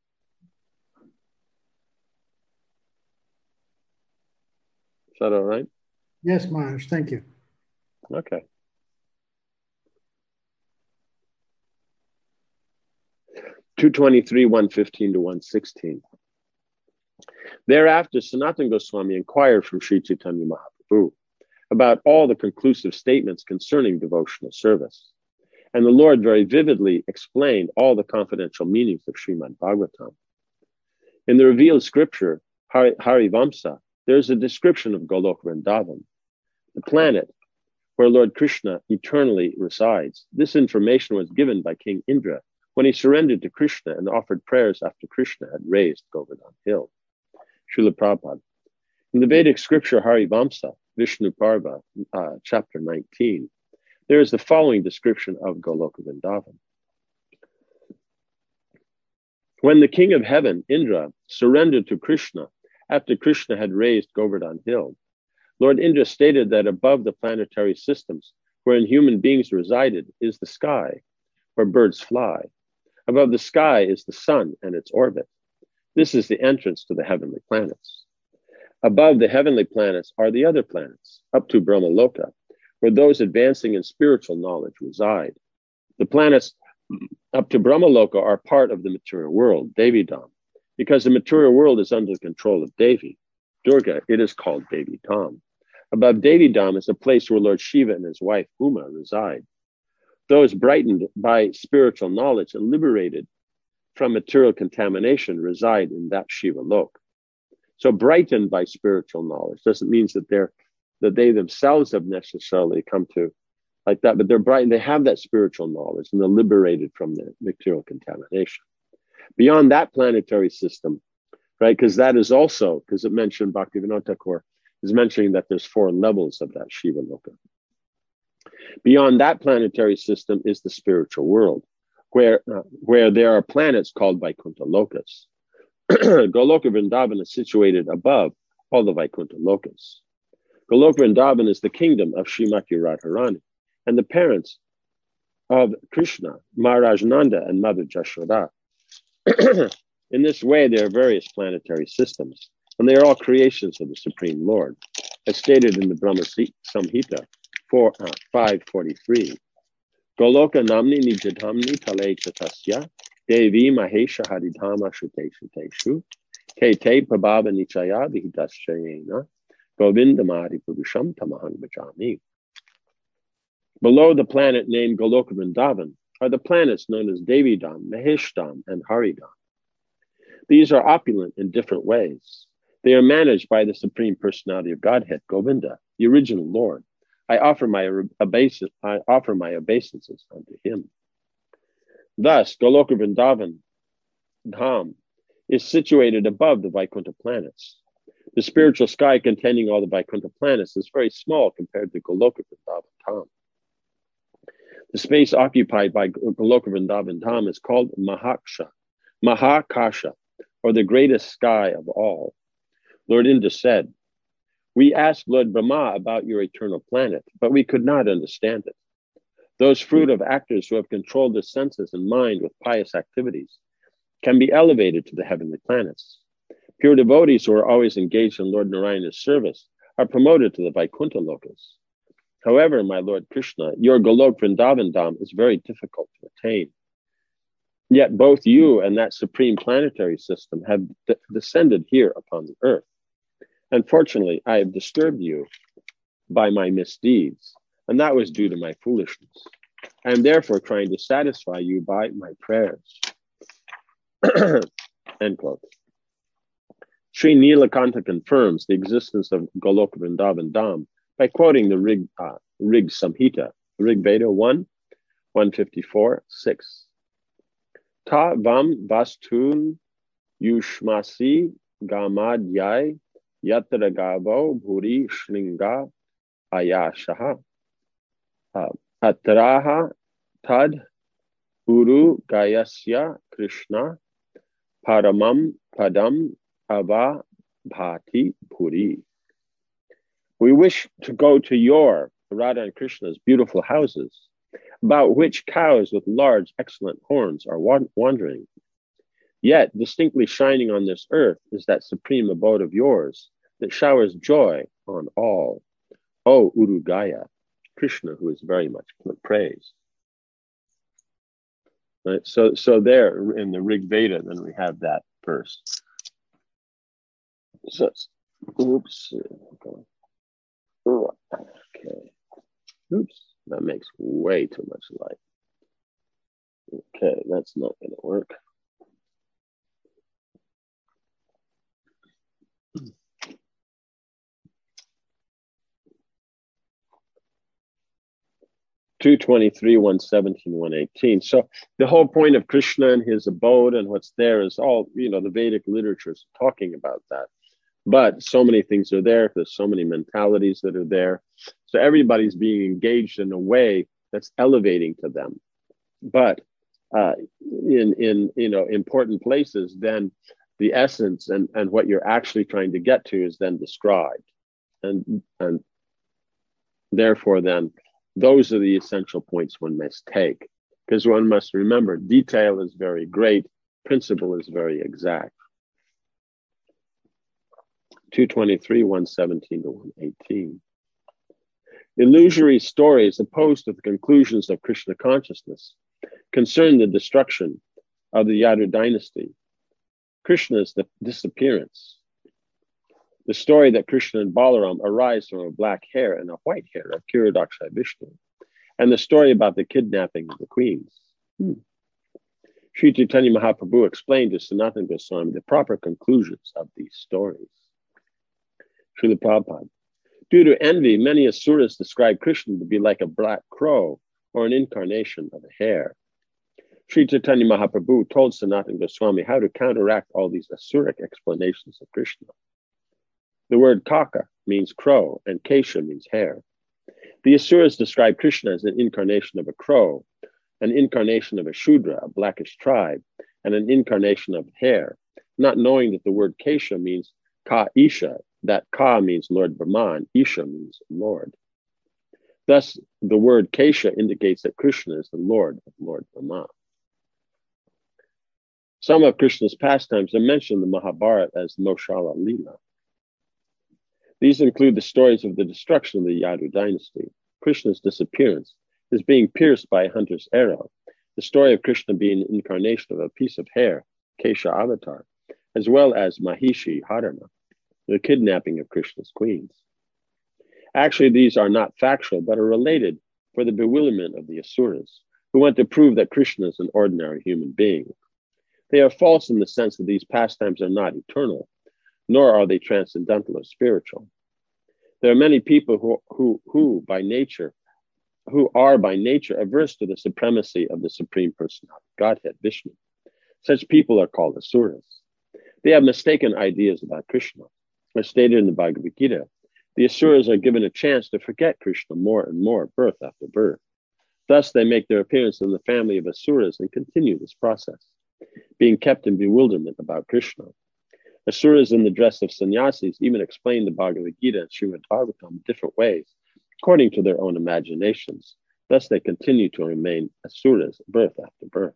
Is that all right? Yes, Maharaj, thank you. Okay. two twenty-three, one fifteen to one sixteen. Thereafter, Sanatana Goswami inquired from Sri Chaitanya Mahaprabhu about all the conclusive statements concerning devotional service. And the Lord very vividly explained all the confidential meanings of Srimad Bhagavatam. In the revealed scripture, Hari, Harivamsa, there is a description of Golok Vrindavan, the planet where Lord Krishna eternally resides. This information was given by King Indra when he surrendered to Krishna and offered prayers after Krishna had raised Govardhan Hill. Srila Prabhupada. In the Vedic scripture Harivamsa, Vishnu Parva, uh, chapter nineteen, there is the following description of Goloka Vrindavan. When the king of heaven, Indra, surrendered to Krishna after Krishna had raised Govardhan Hill, Lord Indra stated that above the planetary systems wherein human beings resided is the sky, where birds fly. Above the sky is the sun and its orbit. This is the entrance to the heavenly planets. Above the heavenly planets are the other planets, up to Brahmaloka, where those advancing in spiritual knowledge reside. The planets up to Brahmaloka are part of the material world, Devi Dham. Because the material world is under the control of Devi, Durga, it is called Devi Dham. Above Devi Dham is a place where Lord Shiva and his wife Uma reside. Those brightened by spiritual knowledge and liberated from material contamination reside in that Shiva Lok. So brightened by spiritual knowledge doesn't mean that they're that they themselves have necessarily come to like that, but they're bright and they have that spiritual knowledge and they're liberated from the material contamination. Beyond that planetary system, right? Because that is also, because it mentioned Bhaktivinoda Thakur is mentioning that there's four levels of that Shiva Loka. Beyond that planetary system is the spiritual world, where uh, where there are planets called Vaikuntha Lokas. Goloka Vrindavan is situated above all the Vaikuntha Lokas. Goloka Vrindavan is the kingdom of Srimati Radharani and the parents of Krishna, Maharaj Nanda and Mother Jashoda. In this way, there are various planetary systems, and they are all creations of the Supreme Lord, as stated in the Brahma Samhita four, uh, five forty-three. Goloka namni nijadhamni tale chatasya devi mahesha haridhama shute shuteshu ke te prabhava nichaya vihidaschayena govindamari purusham tamahang bhajami. Below the planet named Goloka Vrindavan are the planets known as Devidam, Maheshdam, and Haridam. These are opulent in different ways. They are managed by the Supreme Personality of Godhead, Govinda, the original Lord. I offer my obeisance, I offer my obeisances unto him. Thus, Goloka Vrindavan Dham is situated above the Vaikuntha planets. The spiritual sky containing all the Vaikuntha planets is very small compared to Goloka Vrindavan Dham. The space occupied by Goloka Vrindavan Dham is called Mahaksha, Mahakasha, or the greatest sky of all. Lord Indra said, "We asked Lord Brahma about your eternal planet, but we could not understand it. Those fruit of actors who have controlled their senses and mind with pious activities can be elevated to the heavenly planets. Pure devotees who are always engaged in Lord Narayana's service are promoted to the Vaikuntha lokas. However, my Lord Krishna, your Golok Vrindavan Dham is very difficult to attain. Yet both you and that supreme planetary system have de- descended here upon the earth. Unfortunately, I have disturbed you by my misdeeds, and that was due to my foolishness. I am therefore trying to satisfy you by my prayers." End quote. Sri Nilakanta confirms the existence of Golok Vrindavan Dham by quoting the Rig, uh, Rig Samhita, Rig Veda one, one fifty-four, six. Ta vam vastun yushmasi gamadhyai yatra gavo bhuri shlinga ayashaha atraha tad uru gayasya krishna paramam padam ava bhati puri. We wish to go to your, Radha and Krishna's, beautiful houses, about which cows with large, excellent horns are wandering. Yet, distinctly shining on this earth is that supreme abode of yours that showers joy on all. O Urugaya, Krishna, who is very much praised. Right? So, so there in the Rig Veda, then we have that verse. So, oops. Okay. Oops. That makes way too much light. Okay, that's not going to work. two twenty-three, one seventeen, one eighteen. So the whole point of Krishna and his abode and what's there is all, you know, the Vedic literature is talking about that. But so many things are there. There's so many mentalities that are there. So everybody's being engaged in a way that's elevating to them. But uh, in, in, you know, important places, then the essence and, and what you're actually trying to get to is then described. And, and therefore then, those are the essential points one must take. Because one must remember, detail is very great, principle is very exact. two twenty-three, one seventeen to one eighteen. Illusory stories opposed to the conclusions of Krishna consciousness concern the destruction of the Yadu dynasty, Krishna's disappearance, the story that Krishna and Balaram arise from a black hair and a white hair of Kiradakshai Vishnu, and the story about the kidnapping of the queens. Hmm. Sri Chaitanya Mahaprabhu explained to Sanatana Goswami the proper conclusions of these stories. Srila Prabhupada. Due to envy, many asuras describe Krishna to be like a black crow or an incarnation of a hare. Sri Chaitanya Mahaprabhu told Sanatana Goswami how to counteract all these asuric explanations of Krishna. The word kaka means crow and kesha means hare. The asuras describe Krishna as an incarnation of a crow, an incarnation of a shudra, a blackish tribe, and an incarnation of a hare, not knowing that the word kesha means ka isha, that ka means Lord Brahma and isha means Lord. Thus, the word kesha indicates that Krishna is the Lord of Lord Brahma. Some of Krishna's pastimes are mentioned in the Mahabharata as Noshala Leela. These include the stories of the destruction of the Yadu dynasty, Krishna's disappearance, is being pierced by a hunter's arrow, the story of Krishna being an incarnation of a piece of hair, Kesha avatar, as well as Mahishi Harana, the kidnapping of Krishna's queens. Actually, these are not factual, but are related for the bewilderment of the Asuras, who want to prove that Krishna is an ordinary human being. They are false in the sense that these pastimes are not eternal, nor are they transcendental or spiritual. There are many people who, who, who by nature, who are by nature averse to the supremacy of the Supreme Personality, Godhead, Vishnu. Such people are called Asuras. They have mistaken ideas about Krishna. As stated in the Bhagavad Gita, the Asuras are given a chance to forget Krishna more and more, birth after birth. Thus, they make their appearance in the family of Asuras and continue this process, being kept in bewilderment about Krishna. Asuras in the dress of sannyasis even explain the Bhagavad Gita and Srimad Bhagavatam in different ways, according to their own imaginations. Thus, they continue to remain Asuras, birth after birth.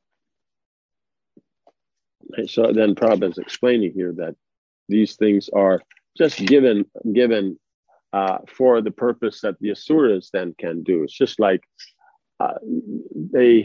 And so then Prabhupada is explaining here that these things are just given given uh, for the purpose that the Asuras then can do. It's just like uh, they,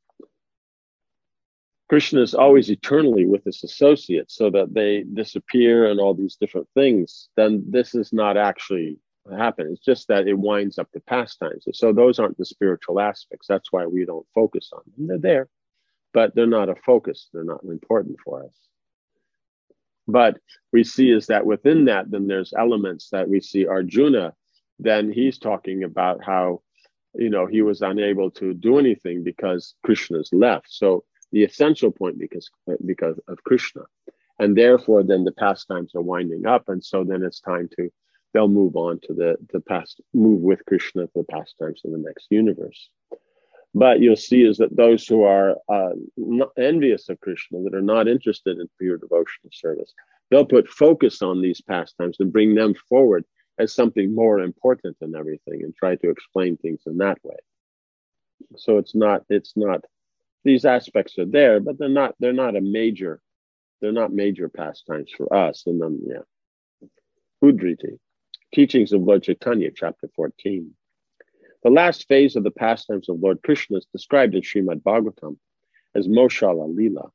Krishna is always eternally with his associates, so that they disappear and all these different things. Then this is not actually happening. It's just that it winds up the pastimes. So those aren't the spiritual aspects. That's why we don't focus on them. They're there, but they're not a focus. They're not important for us. But we see is that within that, then there's elements that we see Arjuna, then he's talking about how, you know, he was unable to do anything because Krishna's left. So the essential point because, because of Krishna. And therefore, then the pastimes are winding up. And so then it's time to, they'll move on to the, the past, move with Krishna to the pastimes of the next universe. But you'll see is that those who are uh, envious of Krishna, that are not interested in pure devotional service, they'll put focus on these pastimes and bring them forward as something more important than everything and try to explain things in that way. So it's not, it's not, these aspects are there, but they're not, they're not a major, they're not major pastimes for us. And then, yeah. Udriti, Teachings of Lord Chaitanya, chapter fourteen. The last phase of the pastimes of Lord Krishna is described in Srimad Bhagavatam as Moshala Lila.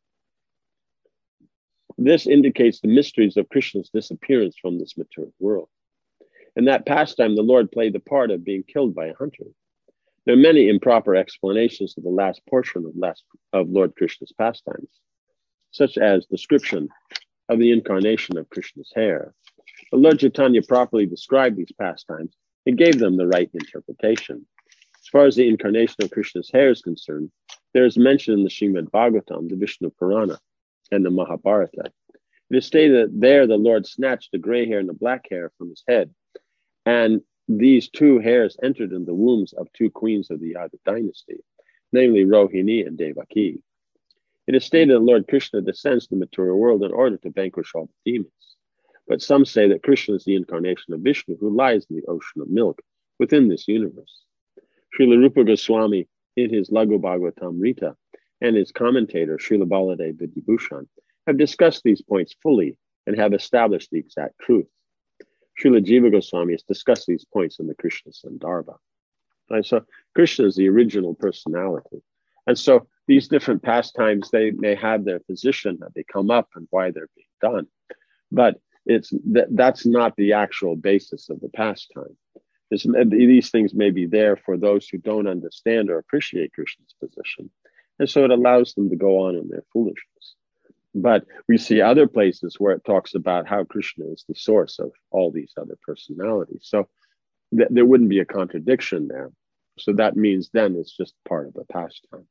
This indicates the mysteries of Krishna's disappearance from this material world. In that pastime, the Lord played the part of being killed by a hunter. There are many improper explanations of the last portion of, last, of Lord Krishna's pastimes, such as description of the incarnation of Krishna's hair. But Lord Chaitanya properly described these pastimes and gave them the right interpretation. As far as the incarnation of Krishna's hair is concerned, there is mention in the Srimad Bhagavatam, the Vishnu Purana, and the Mahabharata. It is stated that there the Lord snatched the gray hair and the black hair from his head, and these two hairs entered in the wombs of two queens of the Yadu dynasty, namely Rohini and Devaki. It is stated that Lord Krishna descends to the material world in order to vanquish all the demons. But some say that Krishna is the incarnation of Vishnu who lies in the ocean of milk within this universe. Srila Rupa Goswami, in his Lagu Bhagavatamrita, and his commentator, Srila Baladev Vidyabhushan, have discussed these points fully and have established the exact truth. Srila Jiva Goswami has discussed these points in the Krishna Sandarbha. Right, so Krishna is the original personality. And so these different pastimes, they may have their position that they come up and why they're being done. But it's that, that's not the actual basis of the pastime. It's, these things may be there for those who don't understand or appreciate Krishna's position. And so it allows them to go on in their foolishness. But we see other places where it talks about how Krishna is the source of all these other personalities. So th- there wouldn't be a contradiction there. So that means then it's just part of the pastime.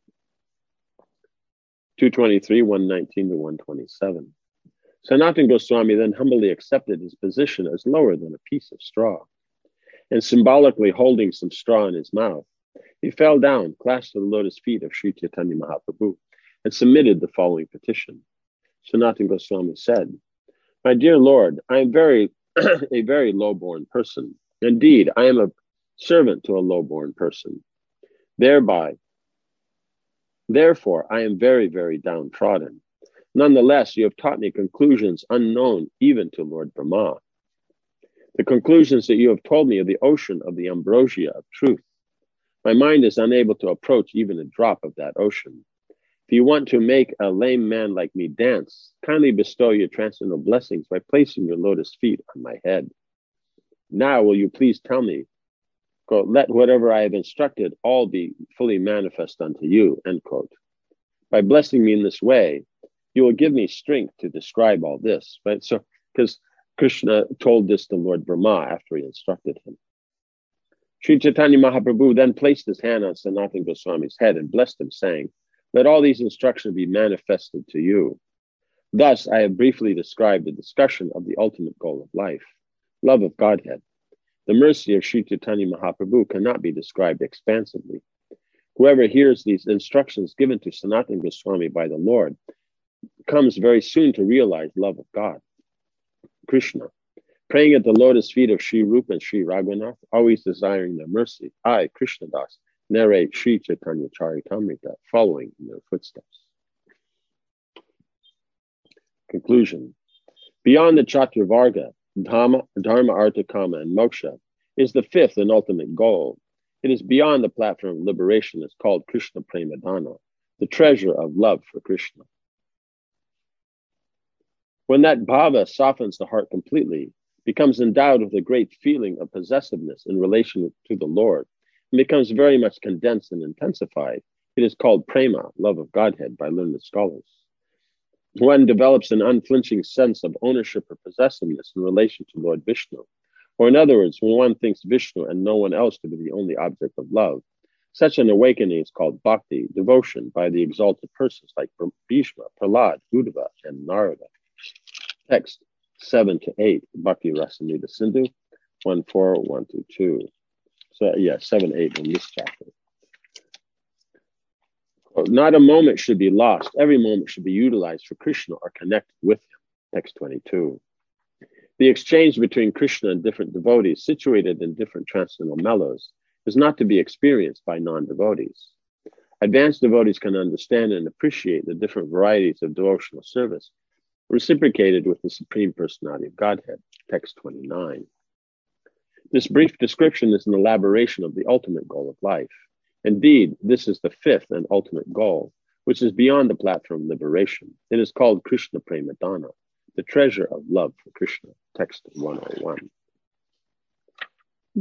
two twenty-three, one nineteen to one twenty-seven. Sanatana Goswami then humbly accepted his position as lower than a piece of straw, and symbolically holding some straw in his mouth, he fell down, clasped the lotus feet of Sri Chaitanya Mahaprabhu, and submitted the following petition. Sanatana Goswami said, "My dear Lord, I am very a very low-born person. Indeed, I am a servant to a low-born person. Thereby, therefore, I am very, very downtrodden. Nonetheless, you have taught me conclusions unknown even to Lord Brahma. The conclusions that you have told me are the ocean of the ambrosia of truth. My mind is unable to approach even a drop of that ocean. If you want to make a lame man like me dance, kindly bestow your transcendental blessings by placing your lotus feet on my head. Now will you please tell me, quote, let whatever I have instructed all be fully manifest unto you, end quote. By blessing me in this way, you will give me strength to describe all this, right? So, because Krishna told this to Lord Brahma after he instructed him. Sri Chaitanya Mahaprabhu then placed his hand on Sanatana Goswami's head and blessed him, saying, let all these instructions be manifested to you. Thus, I have briefly described the discussion of the ultimate goal of life, love of Godhead. The mercy of Sri Chaitanya Mahaprabhu cannot be described expansively. Whoever hears these instructions given to Sanatana Goswami by the Lord comes very soon to realize love of God, Krishna. Praying at the lotus feet of Sri Rupa and Sri Raghunath, always desiring their mercy, I, Krishnadas, narrate Sri Chaitanya Charitamrita, following in their footsteps. Conclusion. Beyond the Chaturvarga, Dharma, Dharma, Artha, Kama, and Moksha is the fifth and ultimate goal. It is beyond the platform of liberation. It's called Krishna Premadana, the treasure of love for Krishna. When that bhava softens the heart completely, becomes endowed with a great feeling of possessiveness in relation to the Lord, and becomes very much condensed and intensified, it is called prema, love of Godhead, by learned scholars. One develops an unflinching sense of ownership or possessiveness in relation to Lord Vishnu. Or in other words, when one thinks Vishnu and no one else to be the only object of love, such an awakening is called bhakti, devotion, by the exalted persons like Bhishma, Prahlad, Uddhava, and Narada. Text seven to eight, Bhakti Rasamrita Sindhu, one four, one to two. So yeah, seven, eight in this chapter. Quote, not a moment should be lost. Every moment should be utilized for Krishna or connected with him. Text twenty-two. The exchange between Krishna and different devotees situated in different transcendental mellows is not to be experienced by non-devotees. Advanced devotees can understand and appreciate the different varieties of devotional service reciprocated with the Supreme Personality of Godhead. Text twenty-nine. This brief description is an elaboration of the ultimate goal of life. Indeed, this is the fifth and ultimate goal, which is beyond the platform of liberation. It is called Krishna Premadana, the treasure of love for Krishna. Text one oh one. Hmm.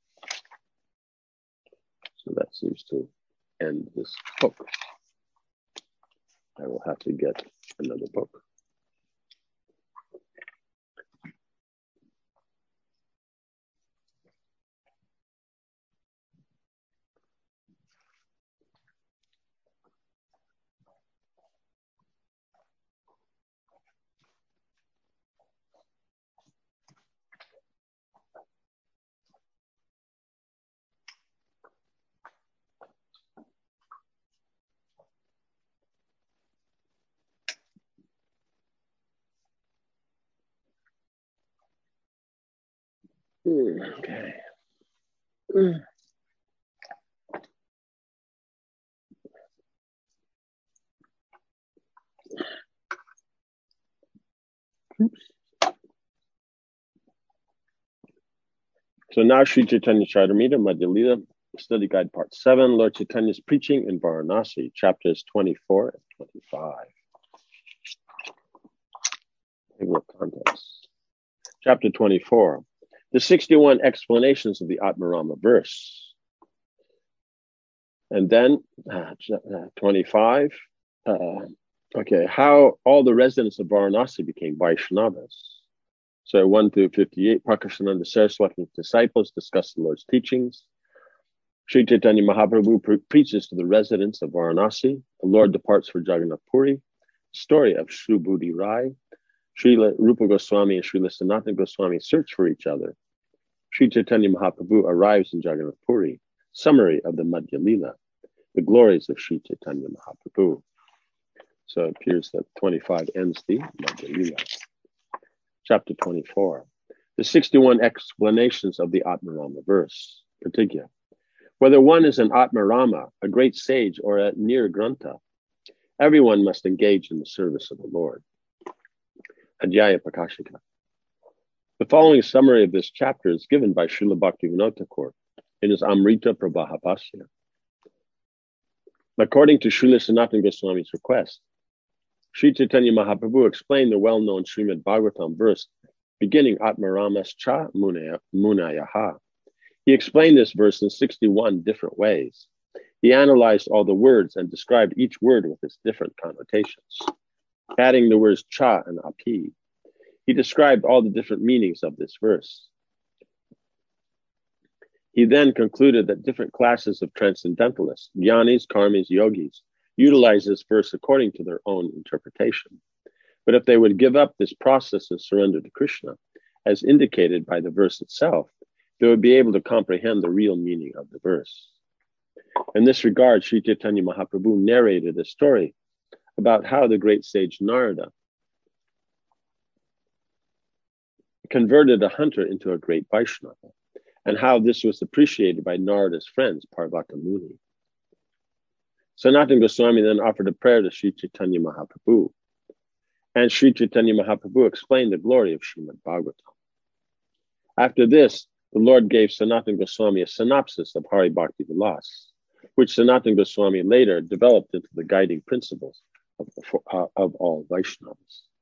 So that seems to end this book. I will have to get another book. Okay. Oops. So now Sri Chaitanya Charitamrita, Madhya Lila, Study Guide Part seven, Lord Chaitanya's Preaching in Varanasi, chapters twenty-four and twenty-five. Table of contents. Chapter twenty-four, the sixty-one explanations of the Atmarama verse. And then uh, twenty-five, uh, okay, how all the residents of Varanasi became Vaishnavas. So one through fifty-eight, Prakashananda Saraswati's disciples discuss the Lord's teachings. Sri Chaitanya Mahaprabhu pre- preaches to the residents of Varanasi. The Lord departs for Jagannath Puri. Story of Subhuti Rai. Srila Rupa Goswami and Srila Sanatana Goswami search for each other. Sri Chaitanya Mahaprabhu arrives in Jagannath Puri. Summary of the Madhya Lila. The glories of Sri Chaitanya Mahaprabhu. So it appears that twenty-five ends the Madhya Lila. Chapter twenty-four, the sixty-one explanations of the Atmarama verse, Pratigya. Whether one is an Atmarama, a great sage, or a Nirgrantha, everyone must engage in the service of the Lord. Adhyaya Prakashika. The following summary of this chapter is given by Srila Bhaktivinoda Thakur. in his Amrita Prabhapasya. According to Srila Sanatana Goswami's request, Sri Chaitanya Mahaprabhu explained the well-known Srimad Bhagavatam verse beginning Atmaramas Cha Munayaha. He explained this verse in sixty-one different ways. He analyzed all the words and described each word with its different connotations, adding the words cha and api. He described all the different meanings of this verse. He then concluded that different classes of transcendentalists, jnanis, karmis, yogis, utilize this verse according to their own interpretation. But if they would give up this process of surrender to Krishna, as indicated by the verse itself, they would be able to comprehend the real meaning of the verse. In this regard, Sri Chaitanya Mahaprabhu narrated a story about how the great sage Narada converted a hunter into a great Vaishnava, and how this was appreciated by Narada's friends, Parvata Muni. Sanatana Goswami then offered a prayer to Sri Chaitanya Mahaprabhu, and Sri Chaitanya Mahaprabhu explained the glory of Srimad Bhagavatam. After this, the Lord gave Sanatana Goswami a synopsis of Hari Bhakti Vilas, which Sanatana Goswami later developed into the guiding principles of, uh, of all Vaishnavas.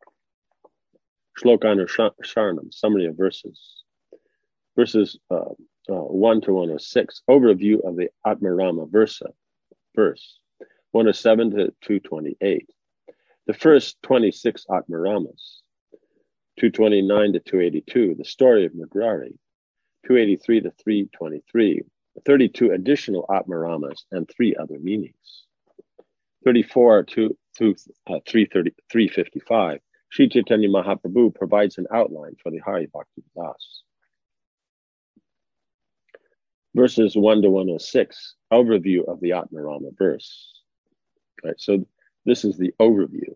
Shlokanusaranam, summary of verses. Verses uh, uh, one to one oh six, overview of the Atmarama versa, verse, one oh seven to two twenty-eight. The first twenty-six Atmaramas, two twenty-nine to two eighty-two, the story of Nagrari, two eighty-three to three twenty-three, thirty-two additional Atmaramas and three other meanings. thirty-four to, to uh, three fifty-five, Sri Chaitanya Mahaprabhu provides an outline for the Hari Bhakti Vilas. Verses one to one oh six, overview of the Atmarama verse. All right, so this is the overview.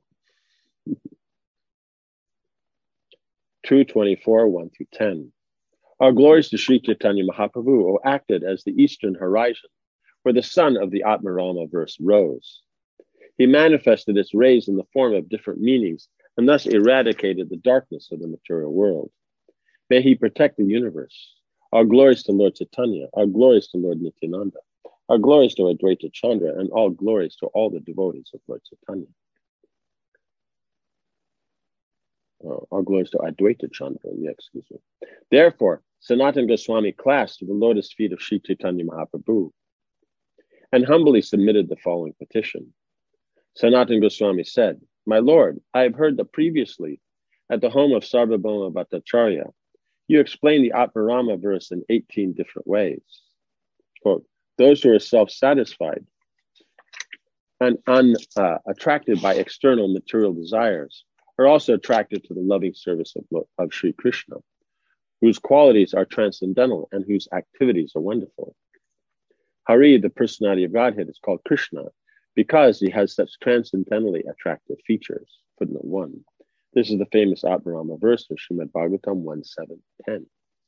two twenty-four, one through ten. Our glories to Sri Chaitanya Mahaprabhu, who acted as the eastern horizon, where the sun of the Atmarama verse rose. He manifested its rays in the form of different meanings, and thus eradicated the darkness of the material world. May he protect the universe. Our glories to Lord Chaitanya, our glories to Lord Nityananda, our glories to Advaita Chandra, and all glories to all the devotees of Lord Chaitanya. Oh, our glories to Advaita Chandra, yeah, excuse me. Therefore, Sanatana Goswami clasped the lotus feet of Sri Chaitanya Mahaprabhu and humbly submitted the following petition. Sanatana Goswami said, "My Lord, I have heard that previously, at the home of Sarvabhauma Bhattacharya, you explained the Atmarama verse in eighteen different ways. Quote, those who are self-satisfied and unattracted uh, by external material desires are also attracted to the loving service of, of Sri Krishna, whose qualities are transcendental and whose activities are wonderful. Hari, the personality of Godhead, is called Krishna because he has such transcendentally attractive features." Footnote one. This is the famous Atmarama verse of Srimad Bhagavatam one seven ten.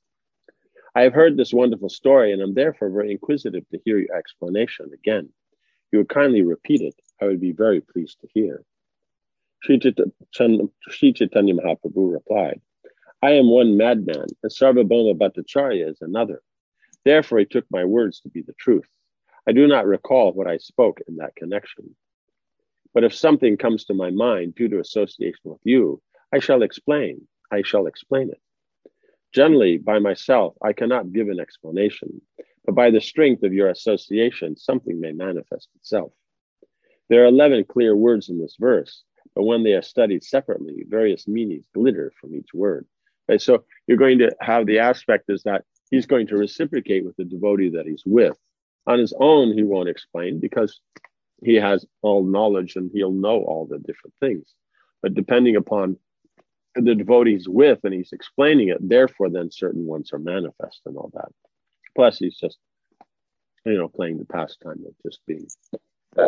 I have heard this wonderful story and am therefore very inquisitive to hear your explanation again. If you would kindly repeat it, I would be very pleased to hear. Sri Chaitanya Mahaprabhu replied, I am one madman, and Sarvabhauma Bhattacharya is another. Therefore he took my words to be the truth. I do not recall what I spoke in that connection. But if something comes to my mind due to association with you, I shall explain. I shall explain it. Generally, by myself, I cannot give an explanation, but by the strength of your association, something may manifest itself. There are eleven clear words in this verse, but when they are studied separately, various meanings glitter from each word. Right? So you're going to have the aspect is that he's going to reciprocate with the devotee that he's with. On his own, he won't explain because he has all knowledge and he'll know all the different things. But depending upon the devotees with and he's explaining it, therefore then certain ones are manifest and all that. Plus he's just, you know, playing the pastime of just being, uh,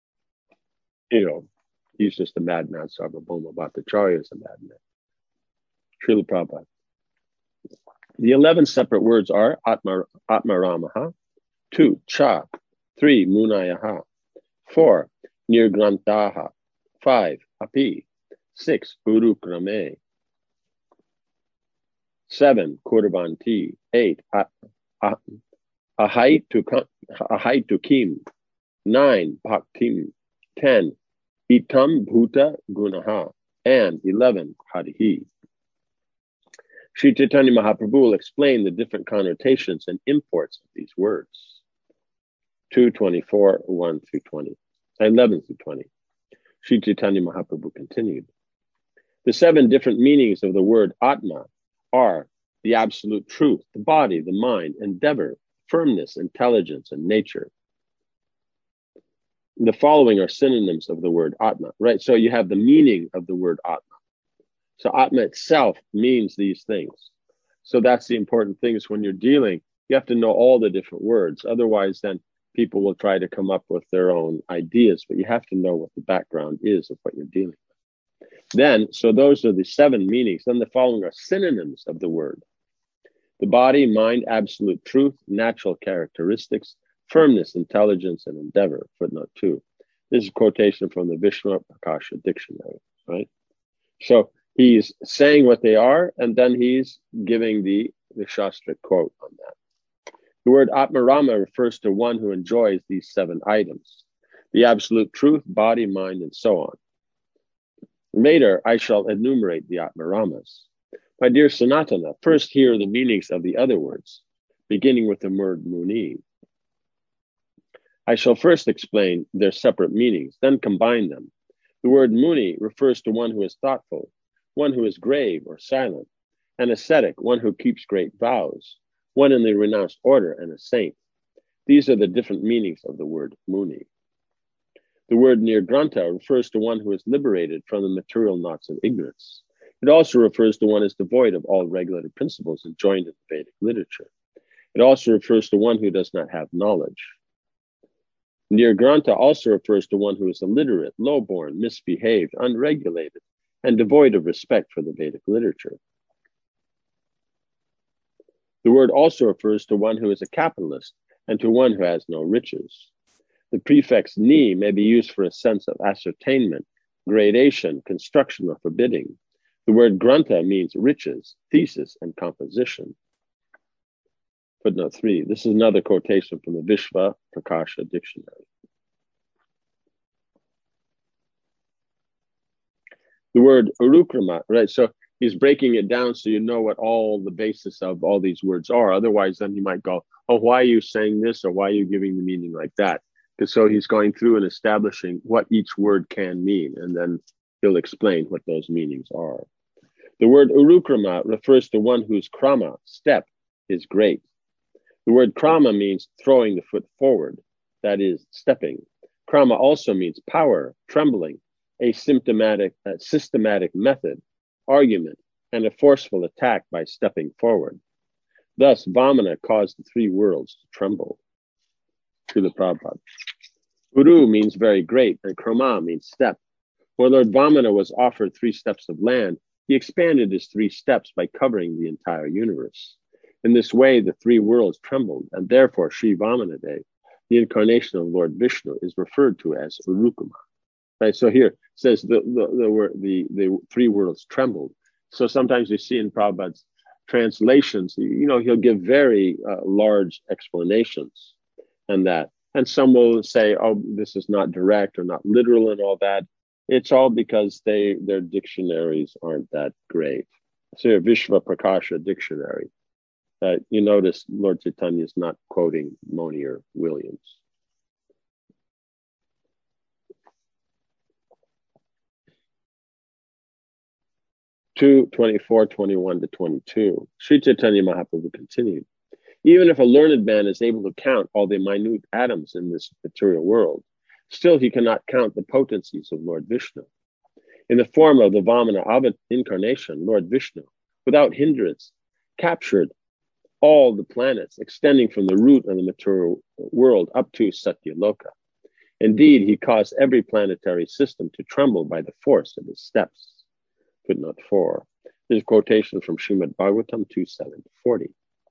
you know, he's just a madman. Sarvabhauma Bhattacharya is a madman. Srila Prabhupada. The eleven separate words are Atma, Atmaramaha, two, Cha, three, Munayaha, four, Nirgrantaha, five, Api, six, Urukrame, seven, Kurbanti, eight, at, at, Ahai to Ahai to Kim. Nine, Bhaktim. Ten, Itam Bhuta Gunaha. And eleven, Harihi. Sri Chaitanya Mahaprabhu will explain the different connotations and imports of these words. two twenty-four, one through twenty, eleven through twenty. Sri Chaitanya Mahaprabhu continued. The seven different meanings of the word Atma are the absolute truth, the body, the mind, endeavor, firmness, intelligence, and nature. The following are synonyms of the word Atma, right? So you have the meaning of the word Atma. So Atma itself means these things. So that's the important thing is when you're dealing, you have to know all the different words. Otherwise, then people will try to come up with their own ideas, but you have to know what the background is of what you're dealing with. Then, so those are the seven meanings. Then the following are synonyms of the word. The body, mind, absolute truth, natural characteristics, firmness, intelligence, and endeavor. Footnote two. This is a quotation from the Vishnu Prakasha dictionary, right? So he's saying what they are, and then he's giving the, the Shastric quote on that. The word Atmarama refers to one who enjoys these seven items, the absolute truth, body, mind, and so on. Later, I shall enumerate the Atmaramas. My dear Sanatana, first hear the meanings of the other words, beginning with the word Muni. I shall first explain their separate meanings, then combine them. The word Muni refers to one who is thoughtful, one who is grave or silent, an ascetic, one who keeps great vows, one in the renounced order, and a saint. These are the different meanings of the word Muni. The word Nirgranta refers to one who is liberated from the material knots of ignorance. It also refers to one who is devoid of all regulated principles enjoined in the Vedic literature. It also refers to one who does not have knowledge. Nirgranta also refers to one who is illiterate, low-born, misbehaved, unregulated, and devoid of respect for the Vedic literature. The word also refers to one who is a capitalist and to one who has no riches. The prefix ni may be used for a sense of ascertainment, gradation, construction, or forbidding. The word granta means riches, thesis, and composition. Footnote three. This is another quotation from the Vishva Prakasha dictionary. The word urukrama, right? So he's breaking it down so you know what all the basis of all these words are. Otherwise, then you might go, oh, why are you saying this? Or why are you giving the meaning like that? Because so he's going through and establishing what each word can mean. And then he'll explain what those meanings are. The word urukrama refers to one whose krama, step, is great. The word krama means throwing the foot forward, that is, stepping. Krama also means power, trembling, a symptomatic, uh, systematic method, argument, and a forceful attack by stepping forward. Thus, Vamana caused the three worlds to tremble. Srila Prabhupada. Uru means very great, and krama means step. When Lord Vamana was offered three steps of land, he expanded his three steps by covering the entire universe. In this way, the three worlds trembled, and therefore Sri Vamanadev, the incarnation of Lord Vishnu, is referred to as Urukama. Right. So here it says the the the, the the three worlds trembled. So sometimes you see in Prabhupada's translations, you know, he'll give very uh, large explanations and that. And some will say, oh, this is not direct or not literal and all that. It's all because they their dictionaries aren't that great. So your Vishva Prakasha dictionary, uh, you notice Lord Chaitanya is not quoting Moni or Williams. two, twenty-four, twenty-one to twenty-two. Sri Chaitanya Mahaprabhu continued. Even if a learned man is able to count all the minute atoms in this material world, still he cannot count the potencies of Lord Vishnu. In the form of the Vamana incarnation, Lord Vishnu, without hindrance, captured all the planets extending from the root of the material world up to Satyaloka. Indeed, he caused every planetary system to tremble by the force of his steps. Footnote four. This is a quotation from Srimad Bhagavatam two seven to forty.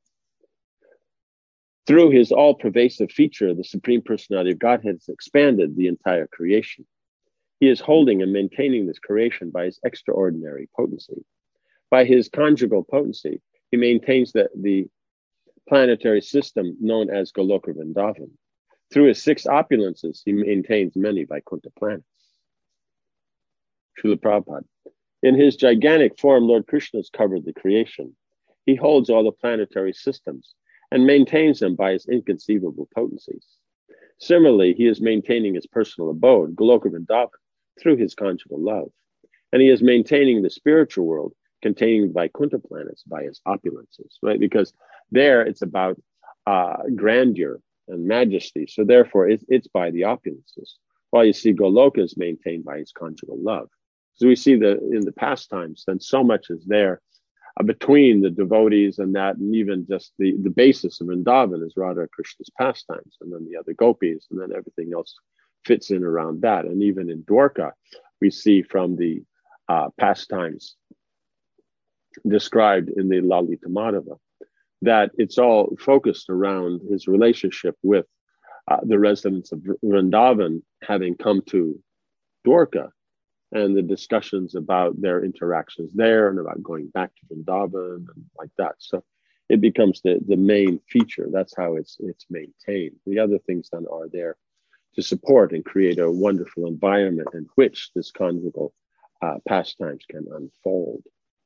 Through his all-pervasive feature, the Supreme Personality of Godhead has expanded the entire creation. He is holding and maintaining this creation by his extraordinary potency. By his conjugal potency, he maintains the, the planetary system known as Goloka Vrindavan. Through his six opulences, he maintains many Vaikuntha planets. Srila Prabhupada. In his gigantic form, Lord Krishna has covered the creation. He holds all the planetary systems and maintains them by his inconceivable potencies. Similarly, he is maintaining his personal abode, Goloka Vrindavan, through his conjugal love. And he is maintaining the spiritual world containing Vaikuntha planets by his opulences, right? Because there it's about uh, grandeur and majesty. So therefore, it's, it's by the opulences. While you see Goloka is maintained by his conjugal love. So we see that in the pastimes, then so much is there uh, between the devotees and that, and even just the, the basis of Vrindavan is Radha Krishna's pastimes, and then the other gopis, and then everything else fits in around that. And even in Dwarka, we see from the uh, pastimes described in the Lalita Madhava that it's all focused around his relationship with uh, the residents of Vrindavan having come to Dwarka, and the discussions about their interactions there and about going back to Vrindavan and like that. So it becomes the, the main feature. That's how it's it's maintained. The other things then are there to support and create a wonderful environment in which this conjugal uh, pastimes can unfold.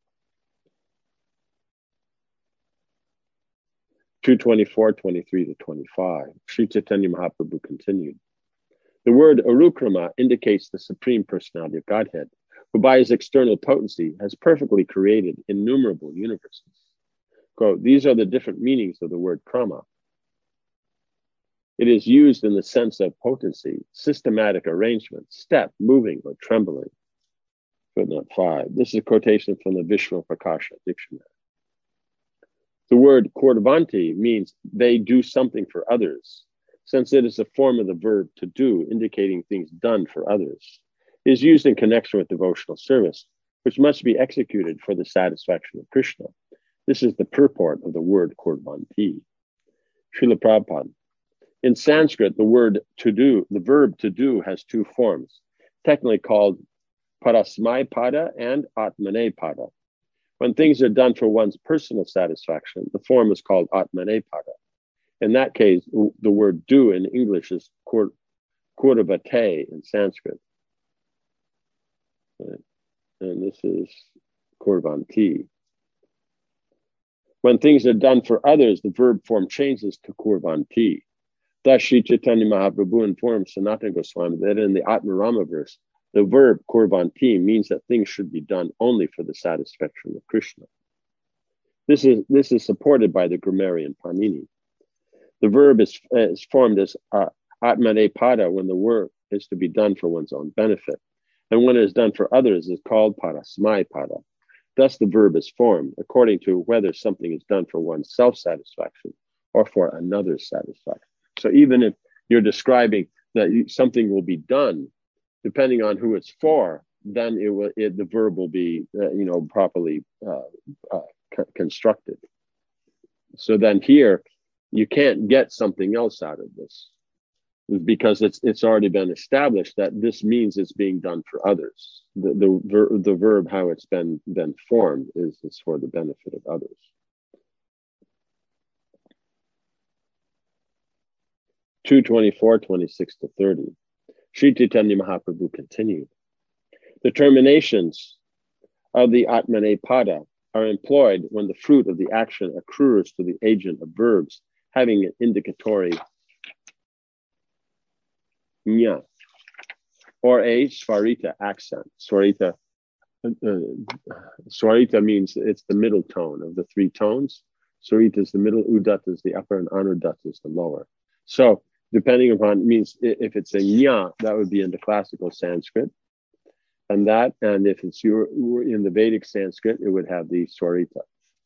two twenty-four, twenty-three to twenty-five, Sri Chaitanya Mahaprabhu continued. The word Arukrama indicates the Supreme Personality of Godhead, who by his external potency has perfectly created innumerable universes. Quote, these are the different meanings of the word Krama. It is used in the sense of potency, systematic arrangement, step, moving, or trembling. Footnote five. This is a quotation from the Vishnu Prakasha dictionary. The word Kurvanti means they do something for others, since it is a form of the verb to do, indicating things done for others. It is used in connection with devotional service, which must be executed for the satisfaction of Krishna. This is the purport of the word Kurvanti. Srila Prabhupada. In Sanskrit, the word to do, the verb to do has two forms, technically called parasmaipada and atmanepada. When things are done for one's personal satisfaction, the form is called atmanepada. In that case, the word do in English is kur, kurvate in Sanskrit. Right. And this is kurvanti. When things are done for others, the verb form changes to kurvanti. Thus, Sri Chaitanya Mahaprabhu informs Sanatana Goswami that in the Atmarama verse, the verb kurvanti means that things should be done only for the satisfaction of Krishna. This is, this is supported by the grammarian Panini. The verb is, is formed as uh, atmanepada when the work is to be done for one's own benefit. And when it is done for others, is called parasmaipada. Thus, the verb is formed according to whether something is done for one's self-satisfaction or for another's satisfaction. So even if you're describing that something will be done, depending on who it's for, then it will, it, the verb will be, uh, you know, properly uh, uh, c- constructed. So then here, you can't get something else out of this because it's it's already been established that this means it's being done for others. The the, ver, the verb, how it's been, been formed, is, is for the benefit of others. two twenty-four, twenty-six to thirty. Sri Chaitanya Mahaprabhu continued. The terminations of the Atmanepada are employed when the fruit of the action accrues to the agent of verbs having an indicatory nya or a svarita accent. Svarita, uh, svarita means it's the middle tone of the three tones. Svarita is the middle, udat is the upper, and anudat is the lower. So depending upon, means if it's a nya, that would be in the classical Sanskrit. And that, and if it's your, in the Vedic Sanskrit, it would have the svarita.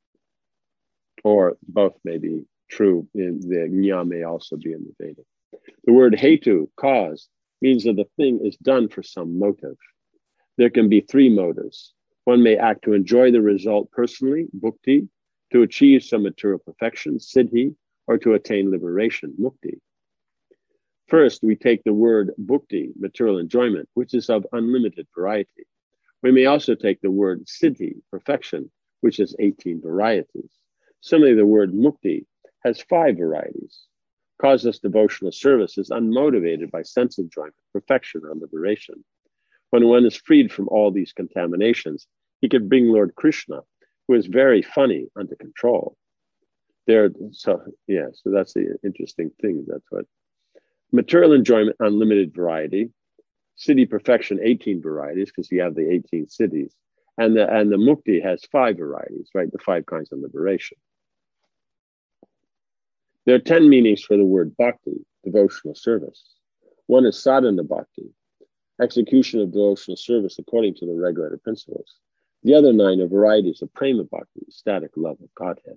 Or both may be true. In the nya may also be in the Vedic. The word hetu, cause, means that the thing is done for some motive. There can be three motives. One may act to enjoy the result personally, bhukti, to achieve some material perfection, siddhi, or to attain liberation, mukti. First, we take the word bhukti, material enjoyment, which is of unlimited variety. We may also take the word siddhi, perfection, which is eighteen varieties. Similarly, the word mukti has five varieties. Causeless devotional service is unmotivated by sense enjoyment, perfection, or liberation. When one is freed from all these contaminations, he can bring Lord Krishna, who is very funny, under control. There, so yeah, so that's the interesting thing. That's what material enjoyment, unlimited variety. City perfection, eighteen varieties, because you have the eighteen cities, and the and the mukti has five varieties, right? The five kinds of liberation. There are ten meanings for the word bhakti, devotional service. One is sadhana bhakti, execution of devotional service according to the regulated principles. The other nine are varieties of prema bhakti, ecstatic love of Godhead.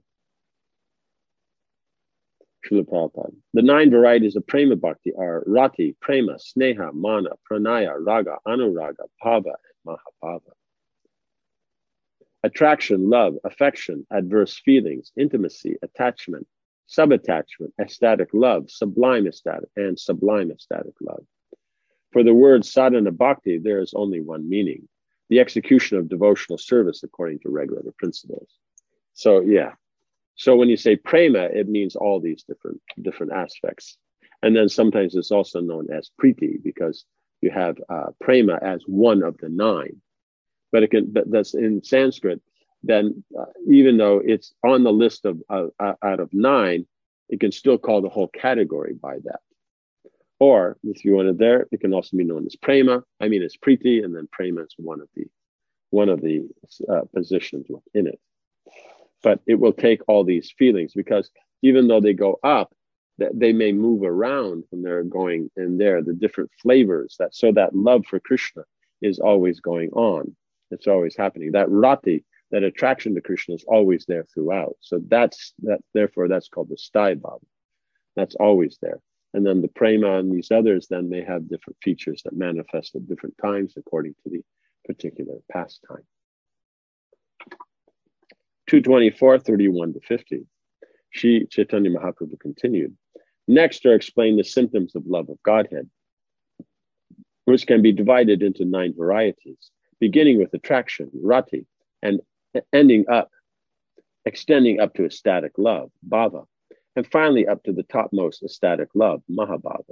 Srila Prabhupada. The nine varieties of prema bhakti are rati, prema, sneha, mana, pranaya, raga, anuraga, bhava, and mahabhava. Attraction, love, affection, adverse feelings, intimacy, attachment, subattachment, ecstatic love, sublime ecstatic, and sublime ecstatic love. For the word sadhana bhakti, there is only one meaning: the execution of devotional service according to regulated principles. So, yeah. So when you say prema, it means all these different different aspects. And then sometimes it's also known as priti, because you have uh, prema as one of the nine. But it can, but that's in Sanskrit. Then uh, even though it's on the list of uh, out of nine, it can still call the whole category by that. Or if you want it there, it can also be known as prema. I mean, it's priti, and then prema is one of the one of the uh, positions within it. But it will take all these feelings, because even though they go up, they may move around when they're going in there, the different flavors. That so that love for Krishna is always going on. It's always happening. That rati, that attraction to Krishna, is always there throughout. So that's that. Therefore, that's called the sthaya bhava. That's always there. And then the prema and these others then may have different features that manifest at different times according to the particular pastime. two twenty-four, thirty-one to fifty. Shri Chaitanya Mahaprabhu continued. Next are explained the symptoms of love of Godhead, which can be divided into nine varieties, beginning with attraction, rati, and ending up, extending up to ecstatic love, bhava, and finally up to the topmost ecstatic love, mahabhava.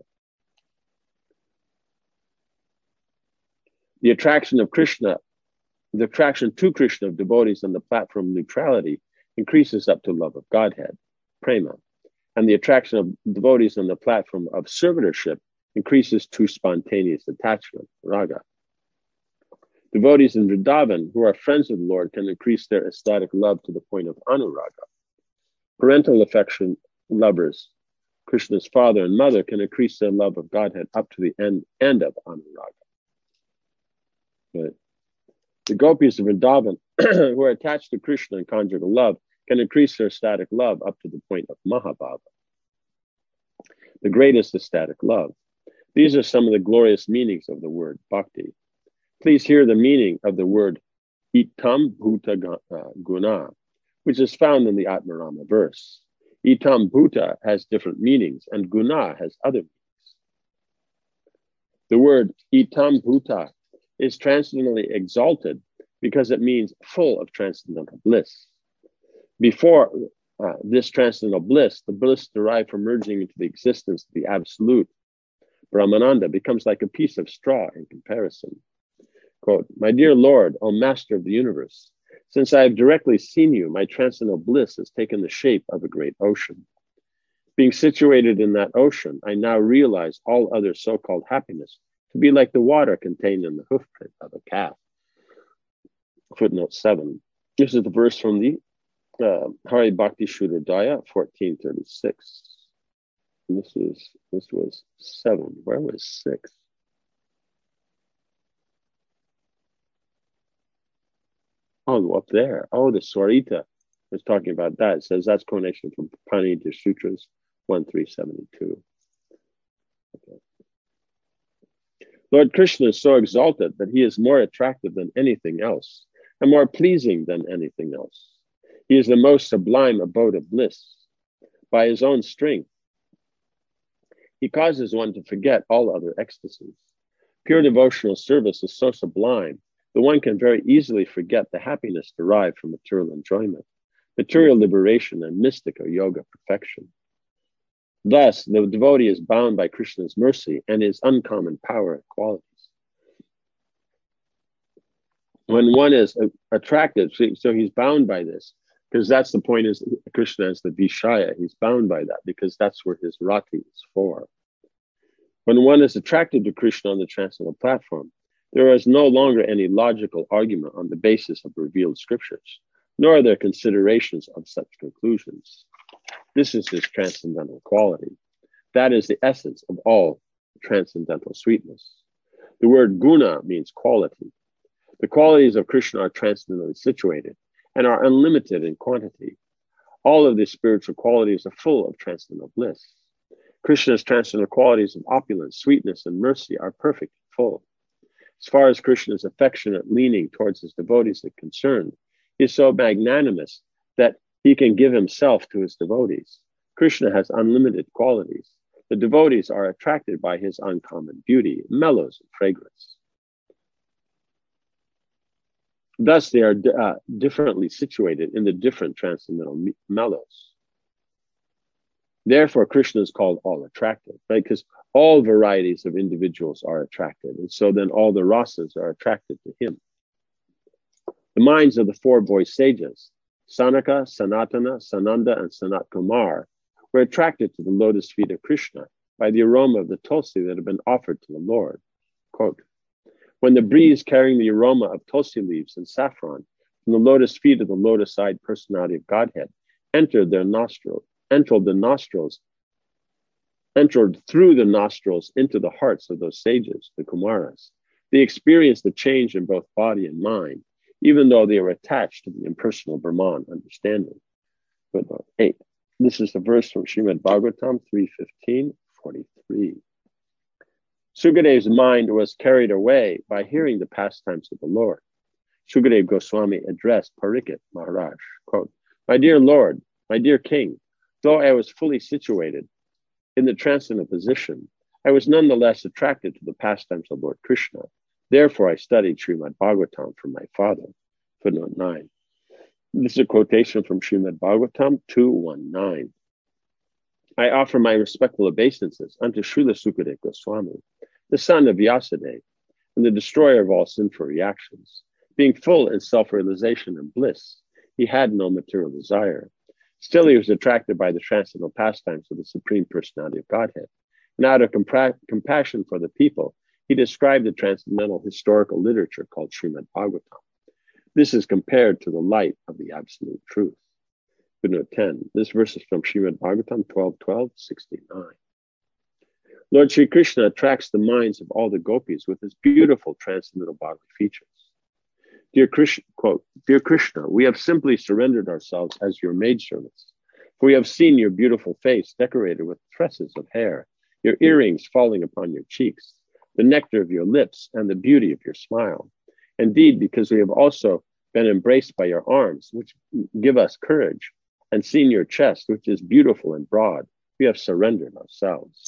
The attraction of Krishna, the attraction to Krishna of devotees on the platform of neutrality increases up to love of Godhead, prema, and the attraction of devotees on the platform of servitorship increases to spontaneous attachment, raga. Devotees in Vrindavan who are friends of the Lord can increase their ecstatic love to the point of anuraga. Parental affection lovers, Krishna's father and mother, can increase their love of Godhead up to the end, end of anuraga. Right. The gopis of Vrindavan who are attached to Krishna in conjugal love can increase their ecstatic love up to the point of mahabhava, the greatest ecstatic love. These are some of the glorious meanings of the word bhakti. Please hear the meaning of the word itam bhuta guna, which is found in the Atmarama verse. Itam bhuta has different meanings, and guna has other meanings. The word itam bhuta is transcendently exalted because it means full of transcendental bliss. Before uh, this transcendental bliss, the bliss derived from merging into the existence of the absolute, Brahmananda, becomes like a piece of straw in comparison. Quote, "My dear Lord, O Master of the universe, since I have directly seen you, my transcendental bliss has taken the shape of a great ocean. Being situated in that ocean, I now realize all other so-called happiness to be like the water contained in the hoofprint of a calf." Footnote seven. This is the verse from the uh, Hari Bhakti Shuddhodaya, fourteen thirty-six. And this is this was seven. Where was six? Oh, up there. Oh, the Swarita was talking about that. It says that's quotation from Pranidya Sutras one three seventy-two. Okay. Lord Krishna is so exalted that he is more attractive than anything else and more pleasing than anything else. He is the most sublime abode of bliss. By his own strength, he causes one to forget all other ecstasies. Pure devotional service is so sublime that one can very easily forget the happiness derived from material enjoyment. material liberation, and mystic or yoga perfection. Thus, the devotee is bound by Krishna's mercy and his uncommon power and qualities. When one is attracted, so he's bound by this, because that's the point, is Krishna as the Vishaya. He's bound by that because that's where his rati is for. When one is attracted to Krishna on the transcendental platform, there is no longer any logical argument on the basis of revealed scriptures, nor are there considerations of such conclusions. This is his transcendental quality. That is the essence of all transcendental sweetness. The word guna means quality. The qualities of Krishna are transcendently situated and are unlimited in quantity. All of these spiritual qualities are full of transcendental bliss. Krishna's transcendental qualities of opulence, sweetness, and mercy are perfect and full. As far as Krishna's affectionate leaning towards his devotees is concerned, he is so magnanimous that he can give himself to his devotees. Krishna has unlimited qualities. The devotees are attracted by his uncommon beauty, mellows, and fragrance. Thus, they are uh, differently situated in the different transcendental mellows. Therefore, Krishna is called all attractive, right? Because all varieties of individuals are attracted. And so then all the rasas are attracted to him. The minds of the four voiced sages, Sanaka, Sanatana, Sananda, and Sanat Kumar, were attracted to the lotus feet of Krishna by the aroma of the tulsi that had been offered to the Lord. Quote, when the breeze carrying the aroma of tulsi leaves and saffron from the lotus feet of the lotus-eyed personality of Godhead entered their nostrils, entered the nostrils, entered through the nostrils into the hearts of those sages, the Kumaras, they experienced a change in both body and mind, even though they were attached to the impersonal Brahman understanding. Footnote eight. This is the verse from Srimad Bhagavatam three fifteen forty-three. Sukadev's mind was carried away by hearing the pastimes of the Lord. Sukadev Goswami addressed Parikshit Maharaj, quote, my dear Lord, my dear King, though I was fully situated in the transcendental position, I was nonetheless attracted to the pastimes of Lord Krishna. Therefore, I studied Srimad Bhagavatam from my father. Footnote nine. This is a quotation from Srimad Bhagavatam two nineteen. I offer my respectful obeisances unto Srila Sukadeva Goswami, the son of Vyasadeva, and the destroyer of all sinful reactions. Being full in self-realization and bliss, he had no material desire. Still, he was attracted by the transcendental pastimes of the Supreme Personality of Godhead. And out of compa- compassion for the people, he described the transcendental historical literature called Srimad Bhagavatam. This is compared to the light of the absolute truth. Footnote ten. This verse is from Srimad Bhagavatam twelve twelve sixty-nine. Lord Sri Krishna attracts the minds of all the gopis with his beautiful transcendental bodily features. Dear Krishna, quote, Dear Krishna, we have simply surrendered ourselves as your maidservants. For we have seen your beautiful face decorated with tresses of hair, your earrings falling upon your cheeks, the nectar of your lips, and the beauty of your smile. Indeed, because we have also been embraced by your arms, which give us courage, and seen your chest, which is beautiful and broad, we have surrendered ourselves.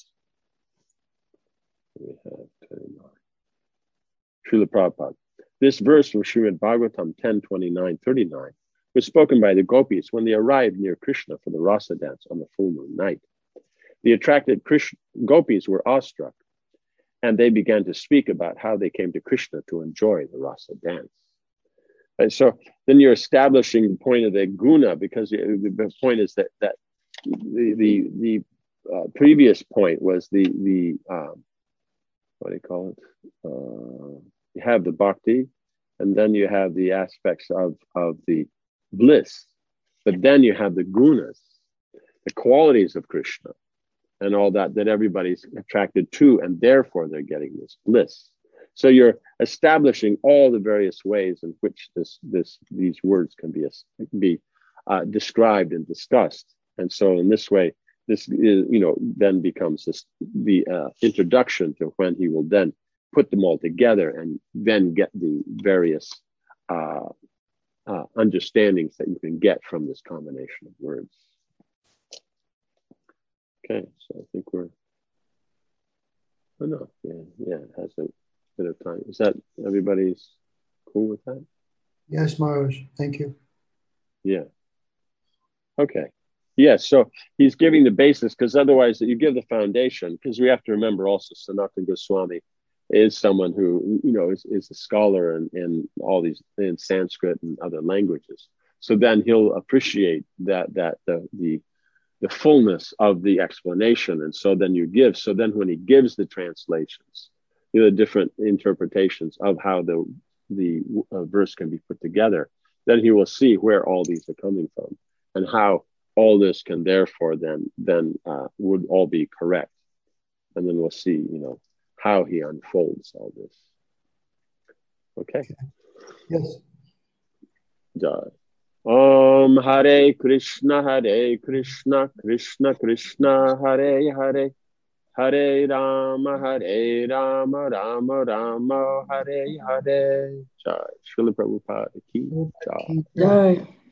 We have twenty-nine. Srila Prabhupada. This verse from Srimad Bhagavatam ten twenty-nine thirty-nine was spoken by the gopis when they arrived near Krishna for the rasa dance on the full moon night. The attracted Krishna, gopis were awestruck, and they began to speak about how they came to Krishna to enjoy the rasa dance. And so then you're establishing the point of the guna, because the point is that that the the, the uh, previous point was the the um, what do you call it? Uh, you have the bhakti, and then you have the aspects of of the bliss, but then you have the gunas, the qualities of Krishna, and all that that everybody's attracted to, and therefore they're getting this bliss. So you're establishing all the various ways in which this, this, these words can be, be uh, described and discussed. And so in this way, this is, you know, then becomes this, the uh, introduction to when he will then put them all together and then get the various uh, uh, understandings that you can get from this combination of words. Okay, so I think we're, oh no, yeah, yeah, it has a bit of time. Is that everybody's cool with that? Yes, Maharaj. Thank you. Yeah. Okay. Yes, so he's giving the basis, because otherwise you give the foundation, because we have to remember also Sanatana Goswami is someone who, you know, is, is a scholar in, in all these, in Sanskrit and other languages. So then he'll appreciate that, that the, the, the fullness of the explanation. And so then you give, so then when he gives the translations, you know, the different interpretations of how the, the uh, verse can be put together, then he will see where all these are coming from and how all this can therefore then then uh, would all be correct, and then we'll see, you know, how he unfolds all this. Okay. Okay. Yes. Jai. Om Hare Krishna, Hare Krishna, Krishna Krishna, Hare Hare, Hare Rama, Hare Rama, Rama Rama, Hare Hare. Jai. Srila Prabhupada ki jai. Jai.